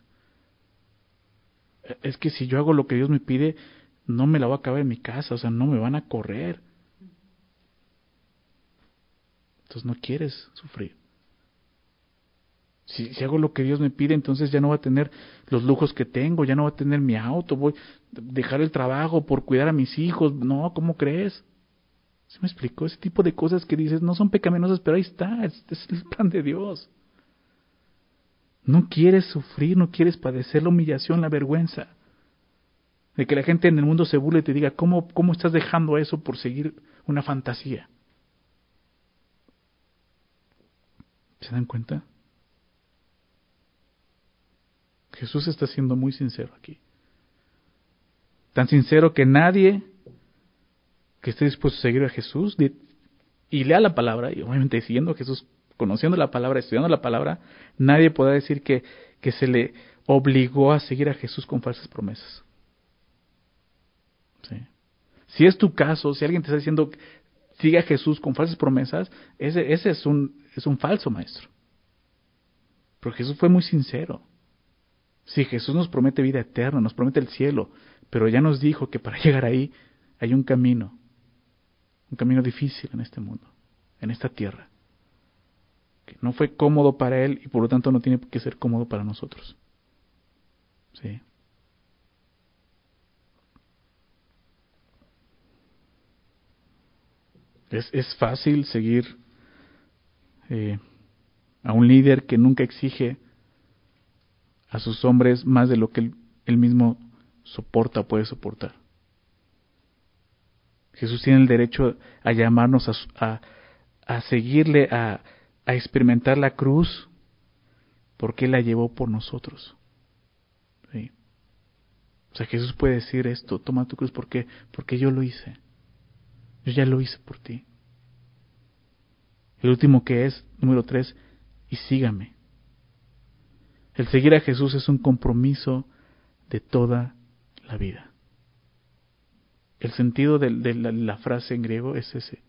Es que si yo hago lo que Dios me pide, no me la voy a acabar en mi casa, o sea, no me van a correr. Entonces no quieres sufrir. Si, si hago lo que Dios me pide, entonces ya no voy a tener los lujos que tengo, ya no voy a tener mi auto, voy a dejar el trabajo por cuidar a mis hijos. No, ¿cómo crees? ¿Se me explicó? Ese tipo de cosas que dices no son pecaminosas, pero ahí está, es, es el plan de Dios. No quieres sufrir, no quieres padecer la humillación, la vergüenza. De que la gente en el mundo se burle y te diga, ¿cómo, cómo estás dejando eso por seguir una fantasía? ¿Se dan cuenta? Jesús está siendo muy sincero aquí. Tan sincero que nadie que esté dispuesto a seguir a Jesús y lea la palabra, y obviamente siguiendo a Jesús, conociendo la palabra, estudiando la palabra, nadie podrá decir que, que se le obligó a seguir a Jesús con falsas promesas. ¿Sí? Si es tu caso, si alguien te está diciendo sigue a Jesús con falsas promesas, ese, ese es un, es un falso maestro. Pero Jesús fue muy sincero. Sí, Jesús nos promete vida eterna, nos promete el cielo, pero ya nos dijo que para llegar ahí hay un camino, un camino difícil en este mundo, en esta tierra, que no fue cómodo para Él y por lo tanto no tiene que ser cómodo para nosotros. ¿Sí? Es, es fácil seguir eh, a un líder que nunca exige a sus hombres más de lo que él, él mismo soporta o puede soportar. Jesús tiene el derecho a llamarnos a, a, a seguirle, a, a experimentar la cruz, porque Él la llevó por nosotros. ¿Sí? O sea, Jesús puede decir esto: toma tu cruz, ¿por qué? Porque yo lo hice. Yo ya lo hice por ti. El último que es, número tres, y sígame. El seguir a Jesús es un compromiso de toda la vida. El sentido de, de la, la frase en griego es ese: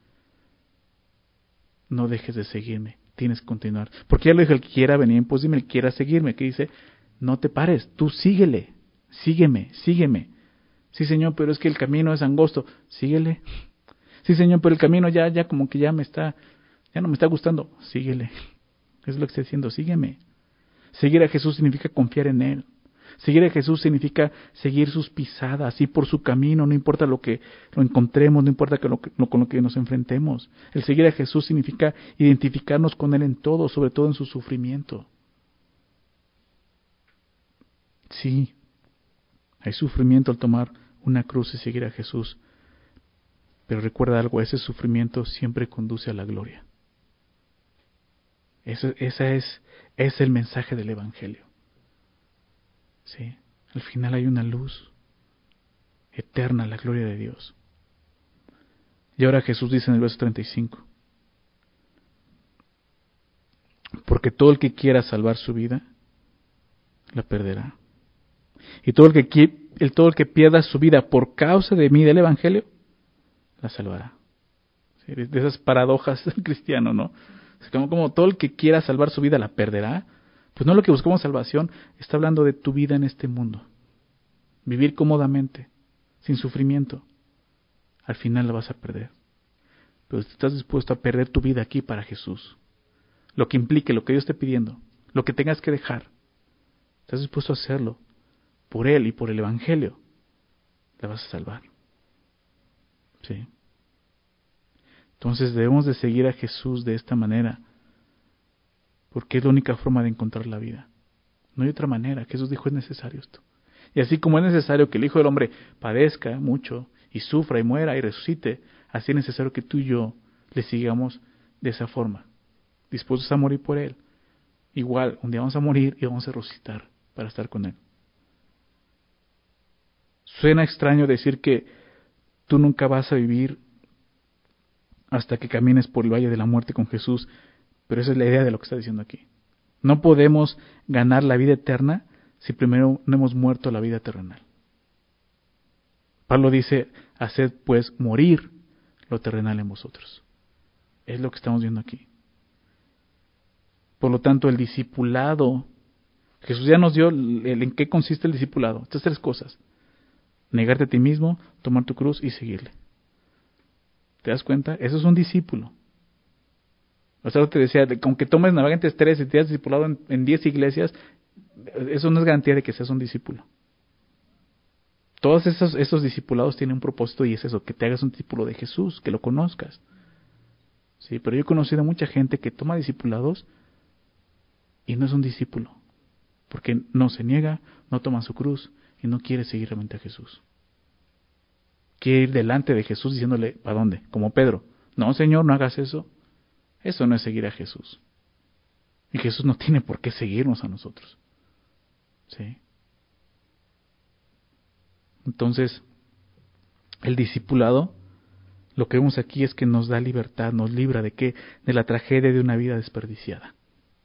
no dejes de seguirme, tienes que continuar. Porque ya lo dijo: el que quiera venir en pos de mí, el que quiera seguirme, que dice: no te pares, tú síguele, sígueme, sígueme. Sí, Señor, pero es que el camino es angosto, síguele. Sí, Señor, pero el camino ya, ya como que ya me está, ya no me está gustando, síguele. Es lo que estoy diciendo, sígueme. Seguir a Jesús significa confiar en Él. Seguir a Jesús significa seguir sus pisadas, ir por su camino, no importa lo que lo encontremos, no importa que lo, lo, con lo que nos enfrentemos. El seguir a Jesús significa identificarnos con Él en todo, sobre todo en su sufrimiento. Sí, hay sufrimiento al tomar una cruz y seguir a Jesús, pero recuerda algo: ese sufrimiento siempre conduce a la gloria. Ese, ese es, es el mensaje del Evangelio. Sí, al final hay una luz eterna, la gloria de Dios. Y ahora Jesús dice en el verso treinta y cinco: porque todo el que quiera salvar su vida, la perderá. Y todo el que, el, todo el que pierda su vida por causa de mí, del Evangelio, la salvará. Sí, de esas paradojas del cristiano, ¿no? Como, como todo el que quiera salvar su vida, la perderá. Pues no, lo que buscamos salvación está hablando de tu vida en este mundo. Vivir cómodamente, sin sufrimiento. Al final la vas a perder. Pero si estás dispuesto a perder tu vida aquí para Jesús, lo que implique, lo que Dios esté pidiendo, lo que tengas que dejar, estás dispuesto a hacerlo por Él y por el Evangelio, la vas a salvar. ¿Sí? Entonces debemos de seguir a Jesús de esta manera, porque es la única forma de encontrar la vida. No hay otra manera. Jesús dijo: es necesario esto. Y así como es necesario que el Hijo del Hombre padezca mucho y sufra y muera y resucite, así es necesario que tú y yo le sigamos de esa forma, dispuestos a morir por Él. Igual, un día vamos a morir y vamos a resucitar para estar con Él. Suena extraño decir que tú nunca vas a vivir hasta que camines por el valle de la muerte con Jesús, pero esa es la idea de lo que está diciendo aquí. No podemos ganar la vida eterna si primero no hemos muerto la vida terrenal. Pablo dice: haced pues morir lo terrenal en vosotros. Es lo que estamos viendo aquí. Por lo tanto, el discipulado, Jesús ya nos dio el, el, en qué consiste el discipulado. Estas tres cosas: negarte a ti mismo, tomar tu cruz y seguirle. ¿Te das cuenta? Eso es un discípulo. O sea, te decía, aunque tomes Navegantes tres y te hayas discipulado en, en diez iglesias, eso no es garantía de que seas un discípulo. Todos esos, esos discipulados tienen un propósito, y es eso: que te hagas un discípulo de Jesús, que lo conozcas. Sí, pero yo he conocido a mucha gente que toma discipulados y no es un discípulo, porque no se niega, no toma su cruz y no quiere seguir realmente a Jesús. Quiere ir delante de Jesús diciéndole: ¿a dónde? Como Pedro: no, Señor, no hagas eso. Eso no es seguir a Jesús. Y Jesús no tiene por qué seguirnos a nosotros. ¿Sí? Entonces, el discipulado, lo que vemos aquí es que nos da libertad, nos libra de qué, de la tragedia de una vida desperdiciada.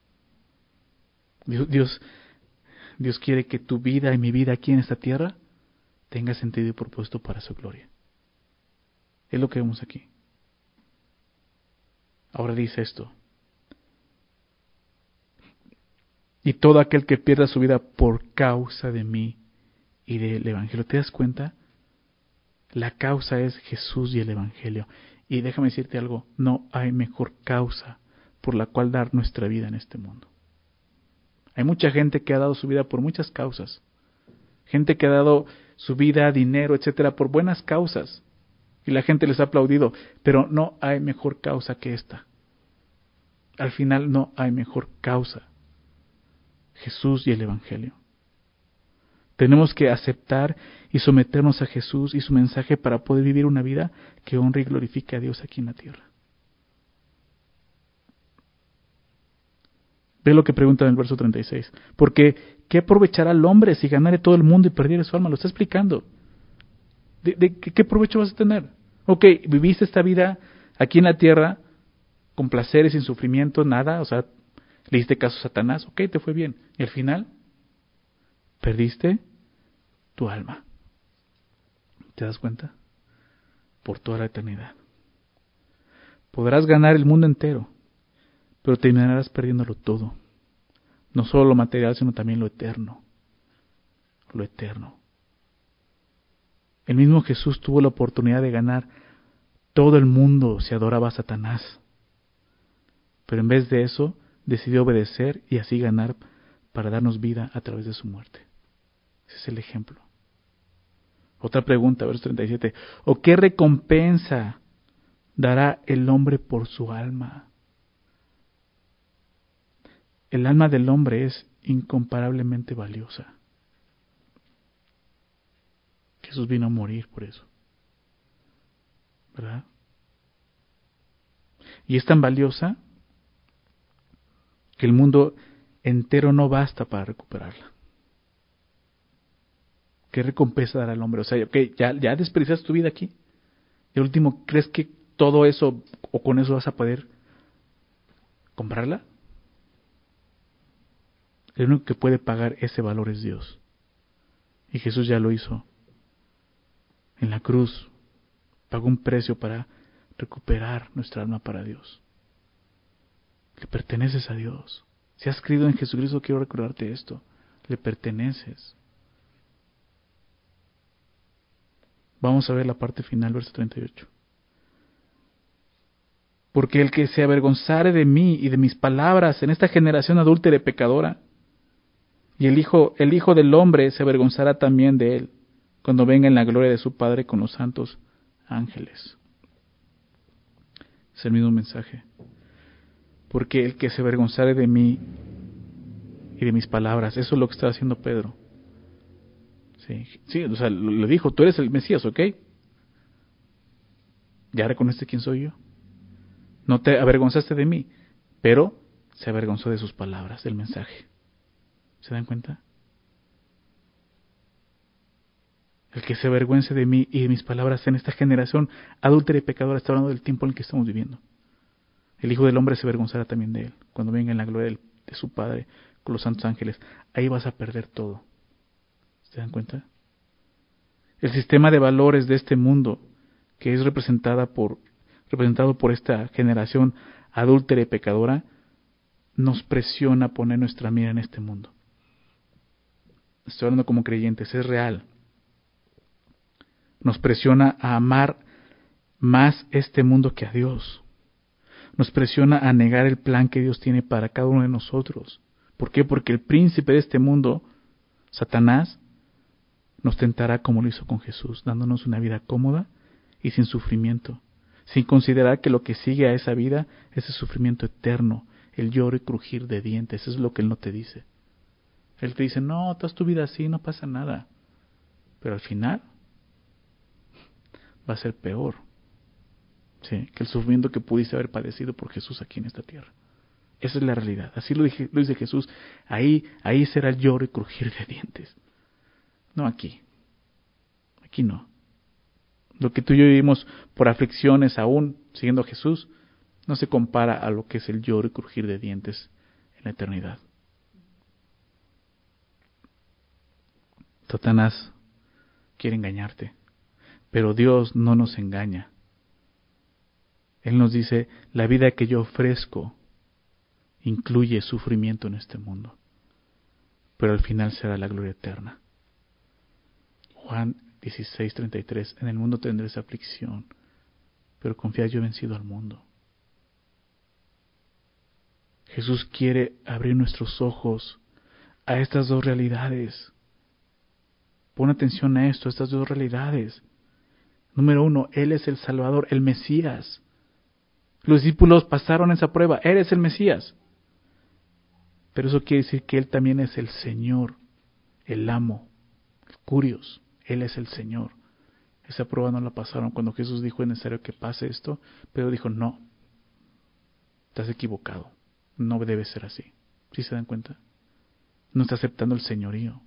Dios, Dios, Dios quiere que tu vida y mi vida aquí en esta tierra tenga sentido y propósito para su gloria. Es lo que vemos aquí. Ahora dice esto: y todo aquel que pierda su vida por causa de mí y del Evangelio. ¿Te das cuenta? La causa es Jesús y el Evangelio. Y déjame decirte algo: no hay mejor causa por la cual dar nuestra vida en este mundo. Hay mucha gente que ha dado su vida por muchas causas. Gente que ha dado su vida, dinero, etcétera, por buenas causas. y la gente les ha aplaudido, pero no hay mejor causa que esta. Al final no hay mejor causa. Jesús y el Evangelio. Tenemos que aceptar y someternos a Jesús y su mensaje para poder vivir una vida que honre y glorifique a Dios aquí en la tierra. Ve lo que pregunta en el verso treinta y seis. Porque, ¿qué aprovechará el hombre si ganare todo el mundo y perdiere su alma? Lo está explicando. ¿De, de qué, qué provecho vas a tener? Ok, viviste esta vida aquí en la tierra con placeres, sin sufrimiento, nada, o sea, le diste caso a Satanás, ok, te fue bien. Y al final, perdiste tu alma. ¿Te das cuenta? Por toda la eternidad. Podrás ganar el mundo entero, pero terminarás perdiéndolo todo. No solo lo material, sino también lo eterno. Lo eterno. El mismo Jesús tuvo la oportunidad de ganar todo el mundo si adoraba a Satanás. Pero en vez de eso, decidió obedecer y así ganar para darnos vida a través de su muerte. Ese es el ejemplo. Otra pregunta, verso treinta y siete. ¿O qué recompensa dará el hombre por su alma? El alma del hombre es incomparablemente valiosa. Jesús vino a morir por eso. ¿Verdad? Y es tan valiosa que el mundo entero no basta para recuperarla. ¿Qué recompensa dará al hombre? O sea, okay, ya, ya desperdiciaste tu vida aquí. Y al último, ¿crees que todo eso o con eso vas a poder comprarla? El único que puede pagar ese valor es Dios. Y Jesús ya lo hizo. En la cruz pagó un precio para recuperar nuestra alma para Dios. Le perteneces a Dios. Si has creído en Jesucristo, quiero recordarte esto. Le perteneces. Vamos a ver la parte final, verso treinta y ocho. Porque el que se avergonzare de mí y de mis palabras en esta generación adúltera y pecadora, y el Hijo, el Hijo del Hombre se avergonzará también de él, cuando venga en la gloria de su Padre con los santos ángeles. Es el mismo mensaje. Porque el que se avergonzare de mí y de mis palabras, eso es lo que está haciendo Pedro. Sí, sí, o sea, le dijo, tú eres el Mesías, ¿ok? Ya reconoces quién soy yo. No te avergonzaste de mí, pero se avergonzó de sus palabras, del mensaje. ¿Se dan cuenta? El que se avergüence de mí y de mis palabras en esta generación adúltera y pecadora, está hablando del tiempo en el que estamos viviendo. El Hijo del Hombre se avergonzará también de él, cuando venga en la gloria de su Padre con los santos ángeles. Ahí vas a perder todo. ¿Se dan cuenta? El sistema de valores de este mundo, que es representada por, representado por esta generación adúltera y pecadora, nos presiona a poner nuestra mira en este mundo. Estoy hablando como creyentes, es real. Nos presiona a amar más este mundo que a Dios. Nos presiona a negar el plan que Dios tiene para cada uno de nosotros. ¿Por qué? Porque el príncipe de este mundo, Satanás, nos tentará como lo hizo con Jesús, dándonos una vida cómoda y sin sufrimiento, sin considerar que lo que sigue a esa vida es el sufrimiento eterno, el lloro y crujir de dientes. Eso es lo que Él no te dice. Él te dice, no, toda tu vida así, no pasa nada. Pero al final va a ser peor, ¿sí?, que el sufrimiento que pudiste haber padecido por Jesús aquí en esta tierra. Esa es la realidad. Así lo, dije, lo dice Jesús. Ahí, ahí será el lloro y crujir de dientes. No aquí. Aquí no. Lo que tú y yo vivimos por aflicciones aún siguiendo a Jesús no se compara a lo que es el lloro y crujir de dientes en la eternidad. Satanás quiere engañarte, pero Dios no nos engaña. Él nos dice, la vida que yo ofrezco incluye sufrimiento en este mundo, pero al final será la gloria eterna. Juan dieciséis treinta y tres, en el mundo tendréis aflicción, pero confiad, yo he vencido al mundo. Jesús quiere abrir nuestros ojos a estas dos realidades. Pon atención a esto, estas dos realidades. Número uno, Él es el Salvador, el Mesías. Los discípulos pasaron esa prueba, eres el Mesías. Pero eso quiere decir que Él también es el Señor, el amo, el Curios. Él es el Señor. Esa prueba no la pasaron. Cuando Jesús dijo es necesario que pase esto, Pedro dijo no, estás equivocado, no debe ser así. ¿Sí se dan cuenta? No está aceptando el señorío.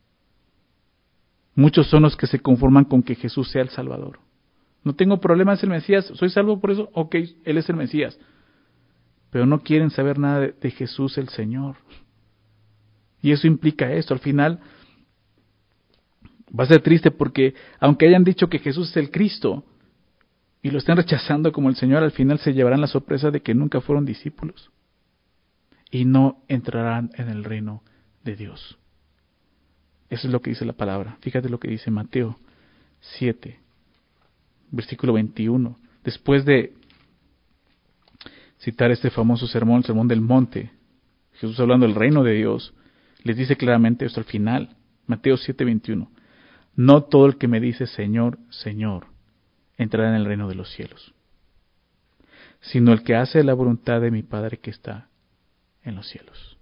Muchos son los que se conforman con que Jesús sea el Salvador. No tengo problema, es el Mesías, soy salvo por eso, ok, Él es el Mesías. Pero no quieren saber nada de, de Jesús el Señor. Y eso implica esto, al final va a ser triste porque aunque hayan dicho que Jesús es el Cristo y lo estén rechazando como el Señor, al final se llevarán la sorpresa de que nunca fueron discípulos y no entrarán en el reino de Dios. Eso es lo que dice la palabra. Fíjate lo que dice Mateo siete, versículo veintiuno. Después de citar este famoso sermón, el sermón del monte, Jesús hablando del reino de Dios, les dice claramente esto al final. Mateo siete, veintiuno. No todo el que me dice Señor, Señor, entrará en el reino de los cielos, sino el que hace la voluntad de mi Padre que está en los cielos.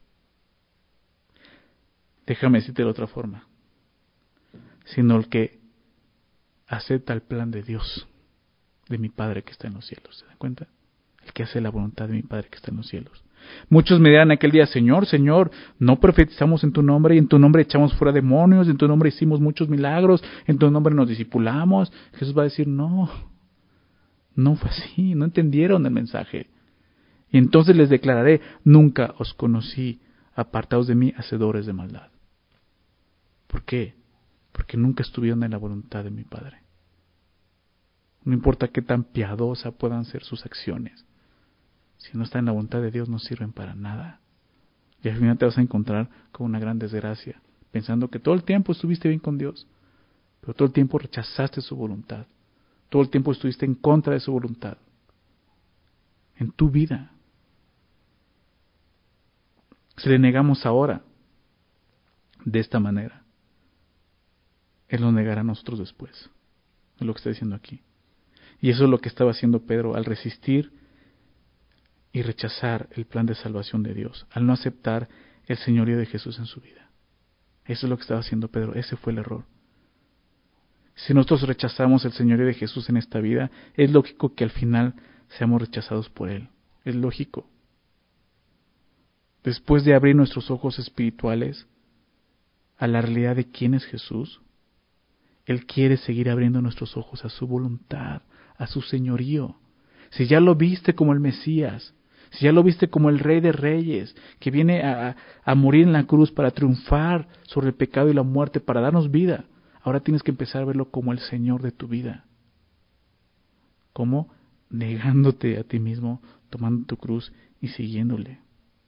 Déjame decirte de otra forma. Sino el que acepta el plan de Dios, de mi Padre que está en los cielos. ¿Se dan cuenta? El que hace la voluntad de mi Padre que está en los cielos. Muchos me dirán aquel día, Señor, Señor, no profetizamos en tu nombre, y en tu nombre echamos fuera demonios, en tu nombre hicimos muchos milagros, en tu nombre nos discipulamos. Jesús va a decir, no, no fue así, no entendieron el mensaje. Y entonces les declararé, nunca os conocí, apartaos de mí, hacedores de maldad. ¿Por qué? Porque nunca estuvieron en la voluntad de mi Padre. No importa qué tan piadosa puedan ser sus acciones. Si no están en la voluntad de Dios, no sirven para nada. Y al final te vas a encontrar con una gran desgracia, pensando que todo el tiempo estuviste bien con Dios, pero todo el tiempo rechazaste su voluntad. Todo el tiempo estuviste en contra de su voluntad. En tu vida. Si le negamos ahora, de esta manera, Él nos negará a nosotros después. Es lo que está diciendo aquí. Y eso es lo que estaba haciendo Pedro al resistir y rechazar el plan de salvación de Dios, al no aceptar el señorío de Jesús en su vida. Eso es lo que estaba haciendo Pedro, ese fue el error. Si nosotros rechazamos el señorío de Jesús en esta vida, es lógico que al final seamos rechazados por Él. Es lógico. Después de abrir nuestros ojos espirituales a la realidad de quién es Jesús, Él quiere seguir abriendo nuestros ojos a su voluntad, a su señorío. Si ya lo viste como el Mesías, si ya lo viste como el Rey de Reyes, que viene a, a morir en la cruz para triunfar sobre el pecado y la muerte, para darnos vida, ahora tienes que empezar a verlo como el Señor de tu vida. Como negándote a ti mismo, tomando tu cruz y siguiéndole.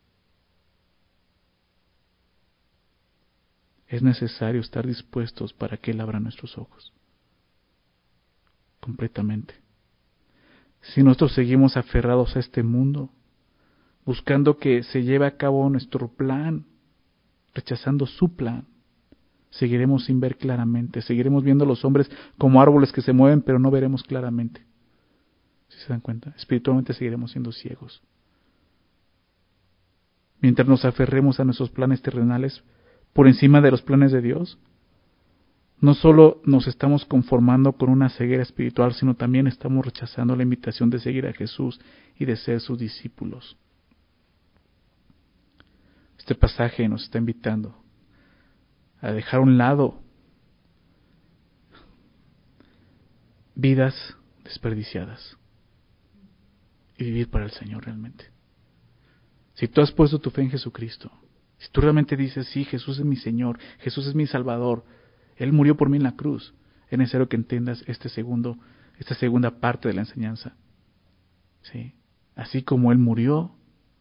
Es necesario estar dispuestos para que Él abra nuestros ojos. Completamente. Si nosotros seguimos aferrados a este mundo, buscando que se lleve a cabo nuestro plan, rechazando su plan, seguiremos sin ver claramente, seguiremos viendo a los hombres como árboles que se mueven, pero no veremos claramente. ¿Sí se dan cuenta? Espiritualmente seguiremos siendo ciegos. Mientras nos aferremos a nuestros planes terrenales por encima de los planes de Dios, no solo nos estamos conformando con una ceguera espiritual, sino también estamos rechazando la invitación de seguir a Jesús y de ser sus discípulos. Este pasaje nos está invitando a dejar a un lado vidas desperdiciadas y vivir para el Señor realmente. Si tú has puesto tu fe en Jesucristo, si tú realmente dices, sí, Jesús es mi Señor, Jesús es mi Salvador, Él murió por mí en la cruz, es necesario que entiendas este segundo, esta segunda parte de la enseñanza. ¿Sí? Así como Él murió,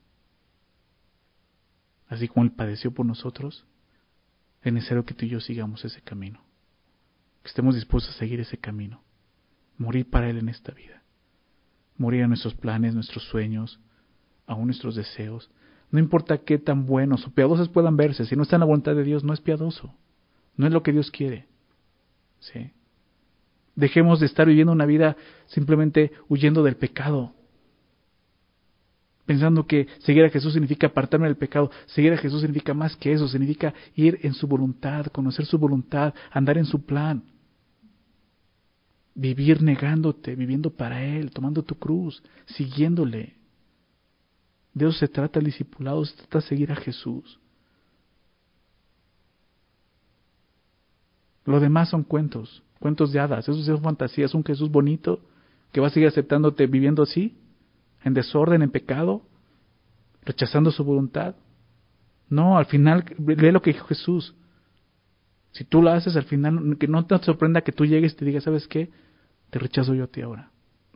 así como Él padeció por nosotros, es necesario que tú y yo sigamos ese camino, que estemos dispuestos a seguir ese camino, morir para Él en esta vida, morir a nuestros planes, nuestros sueños, aún nuestros deseos. No importa qué tan buenos o piadosos puedan verse, si no está en la voluntad de Dios, no es piadoso, no es lo que Dios quiere. ¿Sí? Dejemos de estar viviendo una vida simplemente huyendo del pecado, pensando que seguir a Jesús significa apartarme del pecado. Seguir a Jesús significa más que eso, significa ir en su voluntad, conocer su voluntad, andar en su plan. Vivir negándote, viviendo para Él, tomando tu cruz, siguiéndole. De eso se trata el discipulado, se trata de seguir a Jesús. Lo demás son cuentos, cuentos de hadas, eso son fantasías. Un Jesús bonito que va a seguir aceptándote viviendo así, en desorden, en pecado, rechazando su voluntad. No, al final, lee lo que dijo Jesús. Si tú lo haces, al final, que no te sorprenda que tú llegues y te digas, ¿sabes qué? Te rechazo yo a ti ahora.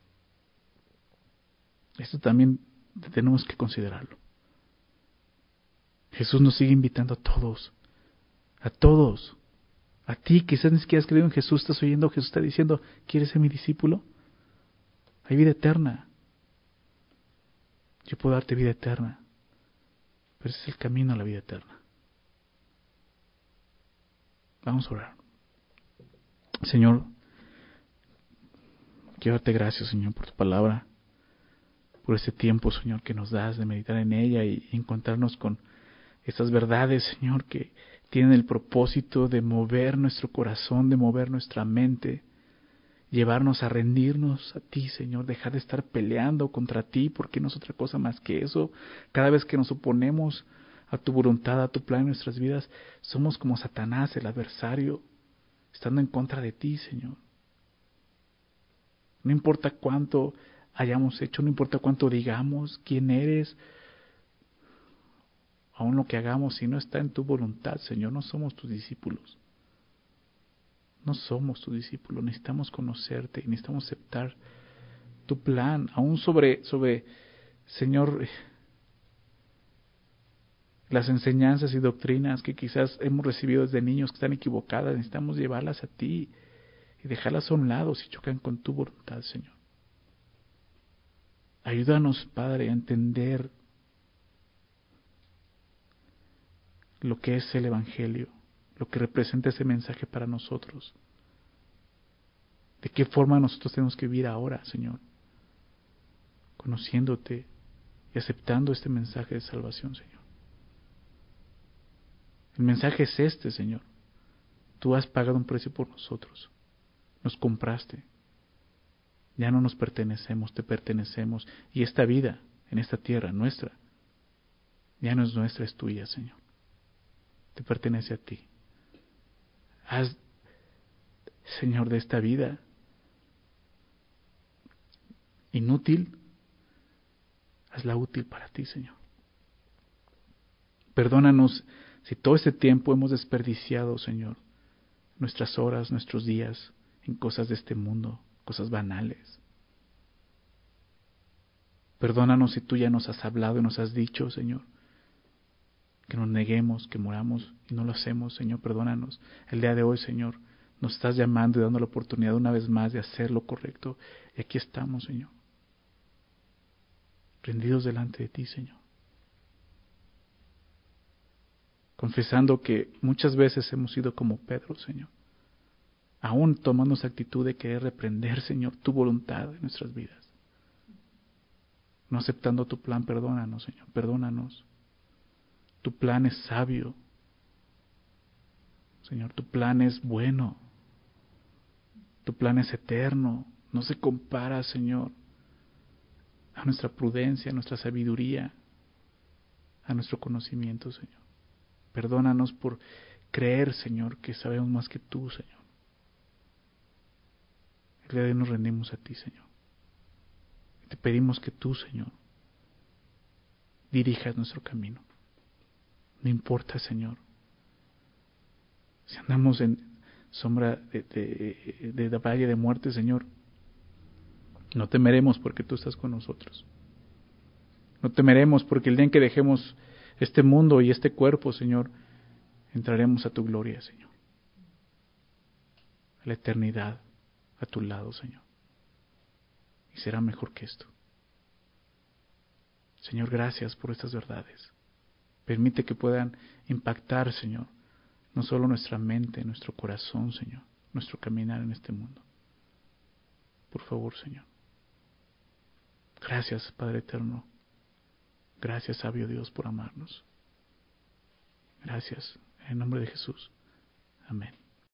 Esto también tenemos que considerarlo. Jesús nos sigue invitando a todos, a todos. A ti, quizás ni siquiera has creído en Jesús, estás oyendo, Jesús está diciendo, ¿quieres ser mi discípulo? Hay vida eterna. Yo puedo darte vida eterna, pero ese es el camino a la vida eterna. Vamos a orar. Señor, quiero darte gracias, Señor, por tu palabra, por este tiempo, Señor, que nos das de meditar en ella y encontrarnos con estas verdades, Señor, que tienen el propósito de mover nuestro corazón, de mover nuestra mente, llevarnos a rendirnos a ti, Señor, dejar de estar peleando contra ti, porque no es otra cosa más que eso. Cada vez que nos oponemos a tu voluntad, a tu plan en nuestras vidas, somos como Satanás, el adversario, estando en contra de ti, Señor. No importa cuánto hayamos hecho, no importa cuánto digamos quién eres, aún lo que hagamos, si no está en tu voluntad, Señor, no somos tus discípulos. No somos tus discípulos, necesitamos conocerte y necesitamos aceptar tu plan, aún sobre, sobre, Señor, las enseñanzas y doctrinas que quizás hemos recibido desde niños que están equivocadas, necesitamos llevarlas a ti y dejarlas a un lado si chocan con tu voluntad, Señor. Ayúdanos, Padre, a entender lo que es el Evangelio, lo que representa ese mensaje para nosotros. ¿De qué forma nosotros tenemos que vivir ahora, Señor? Conociéndote y aceptando este mensaje de salvación, Señor. El mensaje es este, Señor. Tú has pagado un precio por nosotros. Nos compraste. Ya no nos pertenecemos, te pertenecemos. Y esta vida, en esta tierra nuestra, ya no es nuestra, es tuya, Señor. Te pertenece a ti. Haz, Señor, de esta vida inútil, hazla útil para ti, Señor. Perdónanos si todo este tiempo hemos desperdiciado, Señor, nuestras horas, nuestros días en cosas de este mundo, cosas banales. Perdónanos si tú ya nos has hablado y nos has dicho, Señor, que nos neguemos, que moramos y no lo hacemos, Señor, perdónanos. El día de hoy, Señor, nos estás llamando y dando la oportunidad una vez más de hacer lo correcto. Y aquí estamos, Señor, rendidos delante de ti, Señor. Confesando que muchas veces hemos sido como Pedro, Señor. Aún tomando esa actitud de querer reprender, Señor, tu voluntad en nuestras vidas. No aceptando tu plan, perdónanos, Señor, perdónanos. Tu plan es sabio. Señor, tu plan es bueno. Tu plan es eterno. No se compara, Señor, a nuestra prudencia, a nuestra sabiduría, a nuestro conocimiento, Señor. Perdónanos por creer, Señor, que sabemos más que tú, Señor. El día de hoy nos rendimos a ti, Señor. Y te pedimos que tú, Señor, dirijas nuestro camino. No importa, Señor, si andamos en sombra de, de, de, de valle de muerte, Señor, no temeremos porque tú estás con nosotros. No temeremos porque el día en que dejemos este mundo y este cuerpo, Señor, entraremos a tu gloria, Señor. A la eternidad a tu lado, Señor. Y será mejor que esto. Señor, gracias por estas verdades. Permite que puedan impactar, Señor, no solo nuestra mente, nuestro corazón, Señor, nuestro caminar en este mundo. por favor, Señor. Gracias, Padre eterno. Gracias, sabio Dios, por amarnos. Gracias. En el nombre de Jesús. Amén.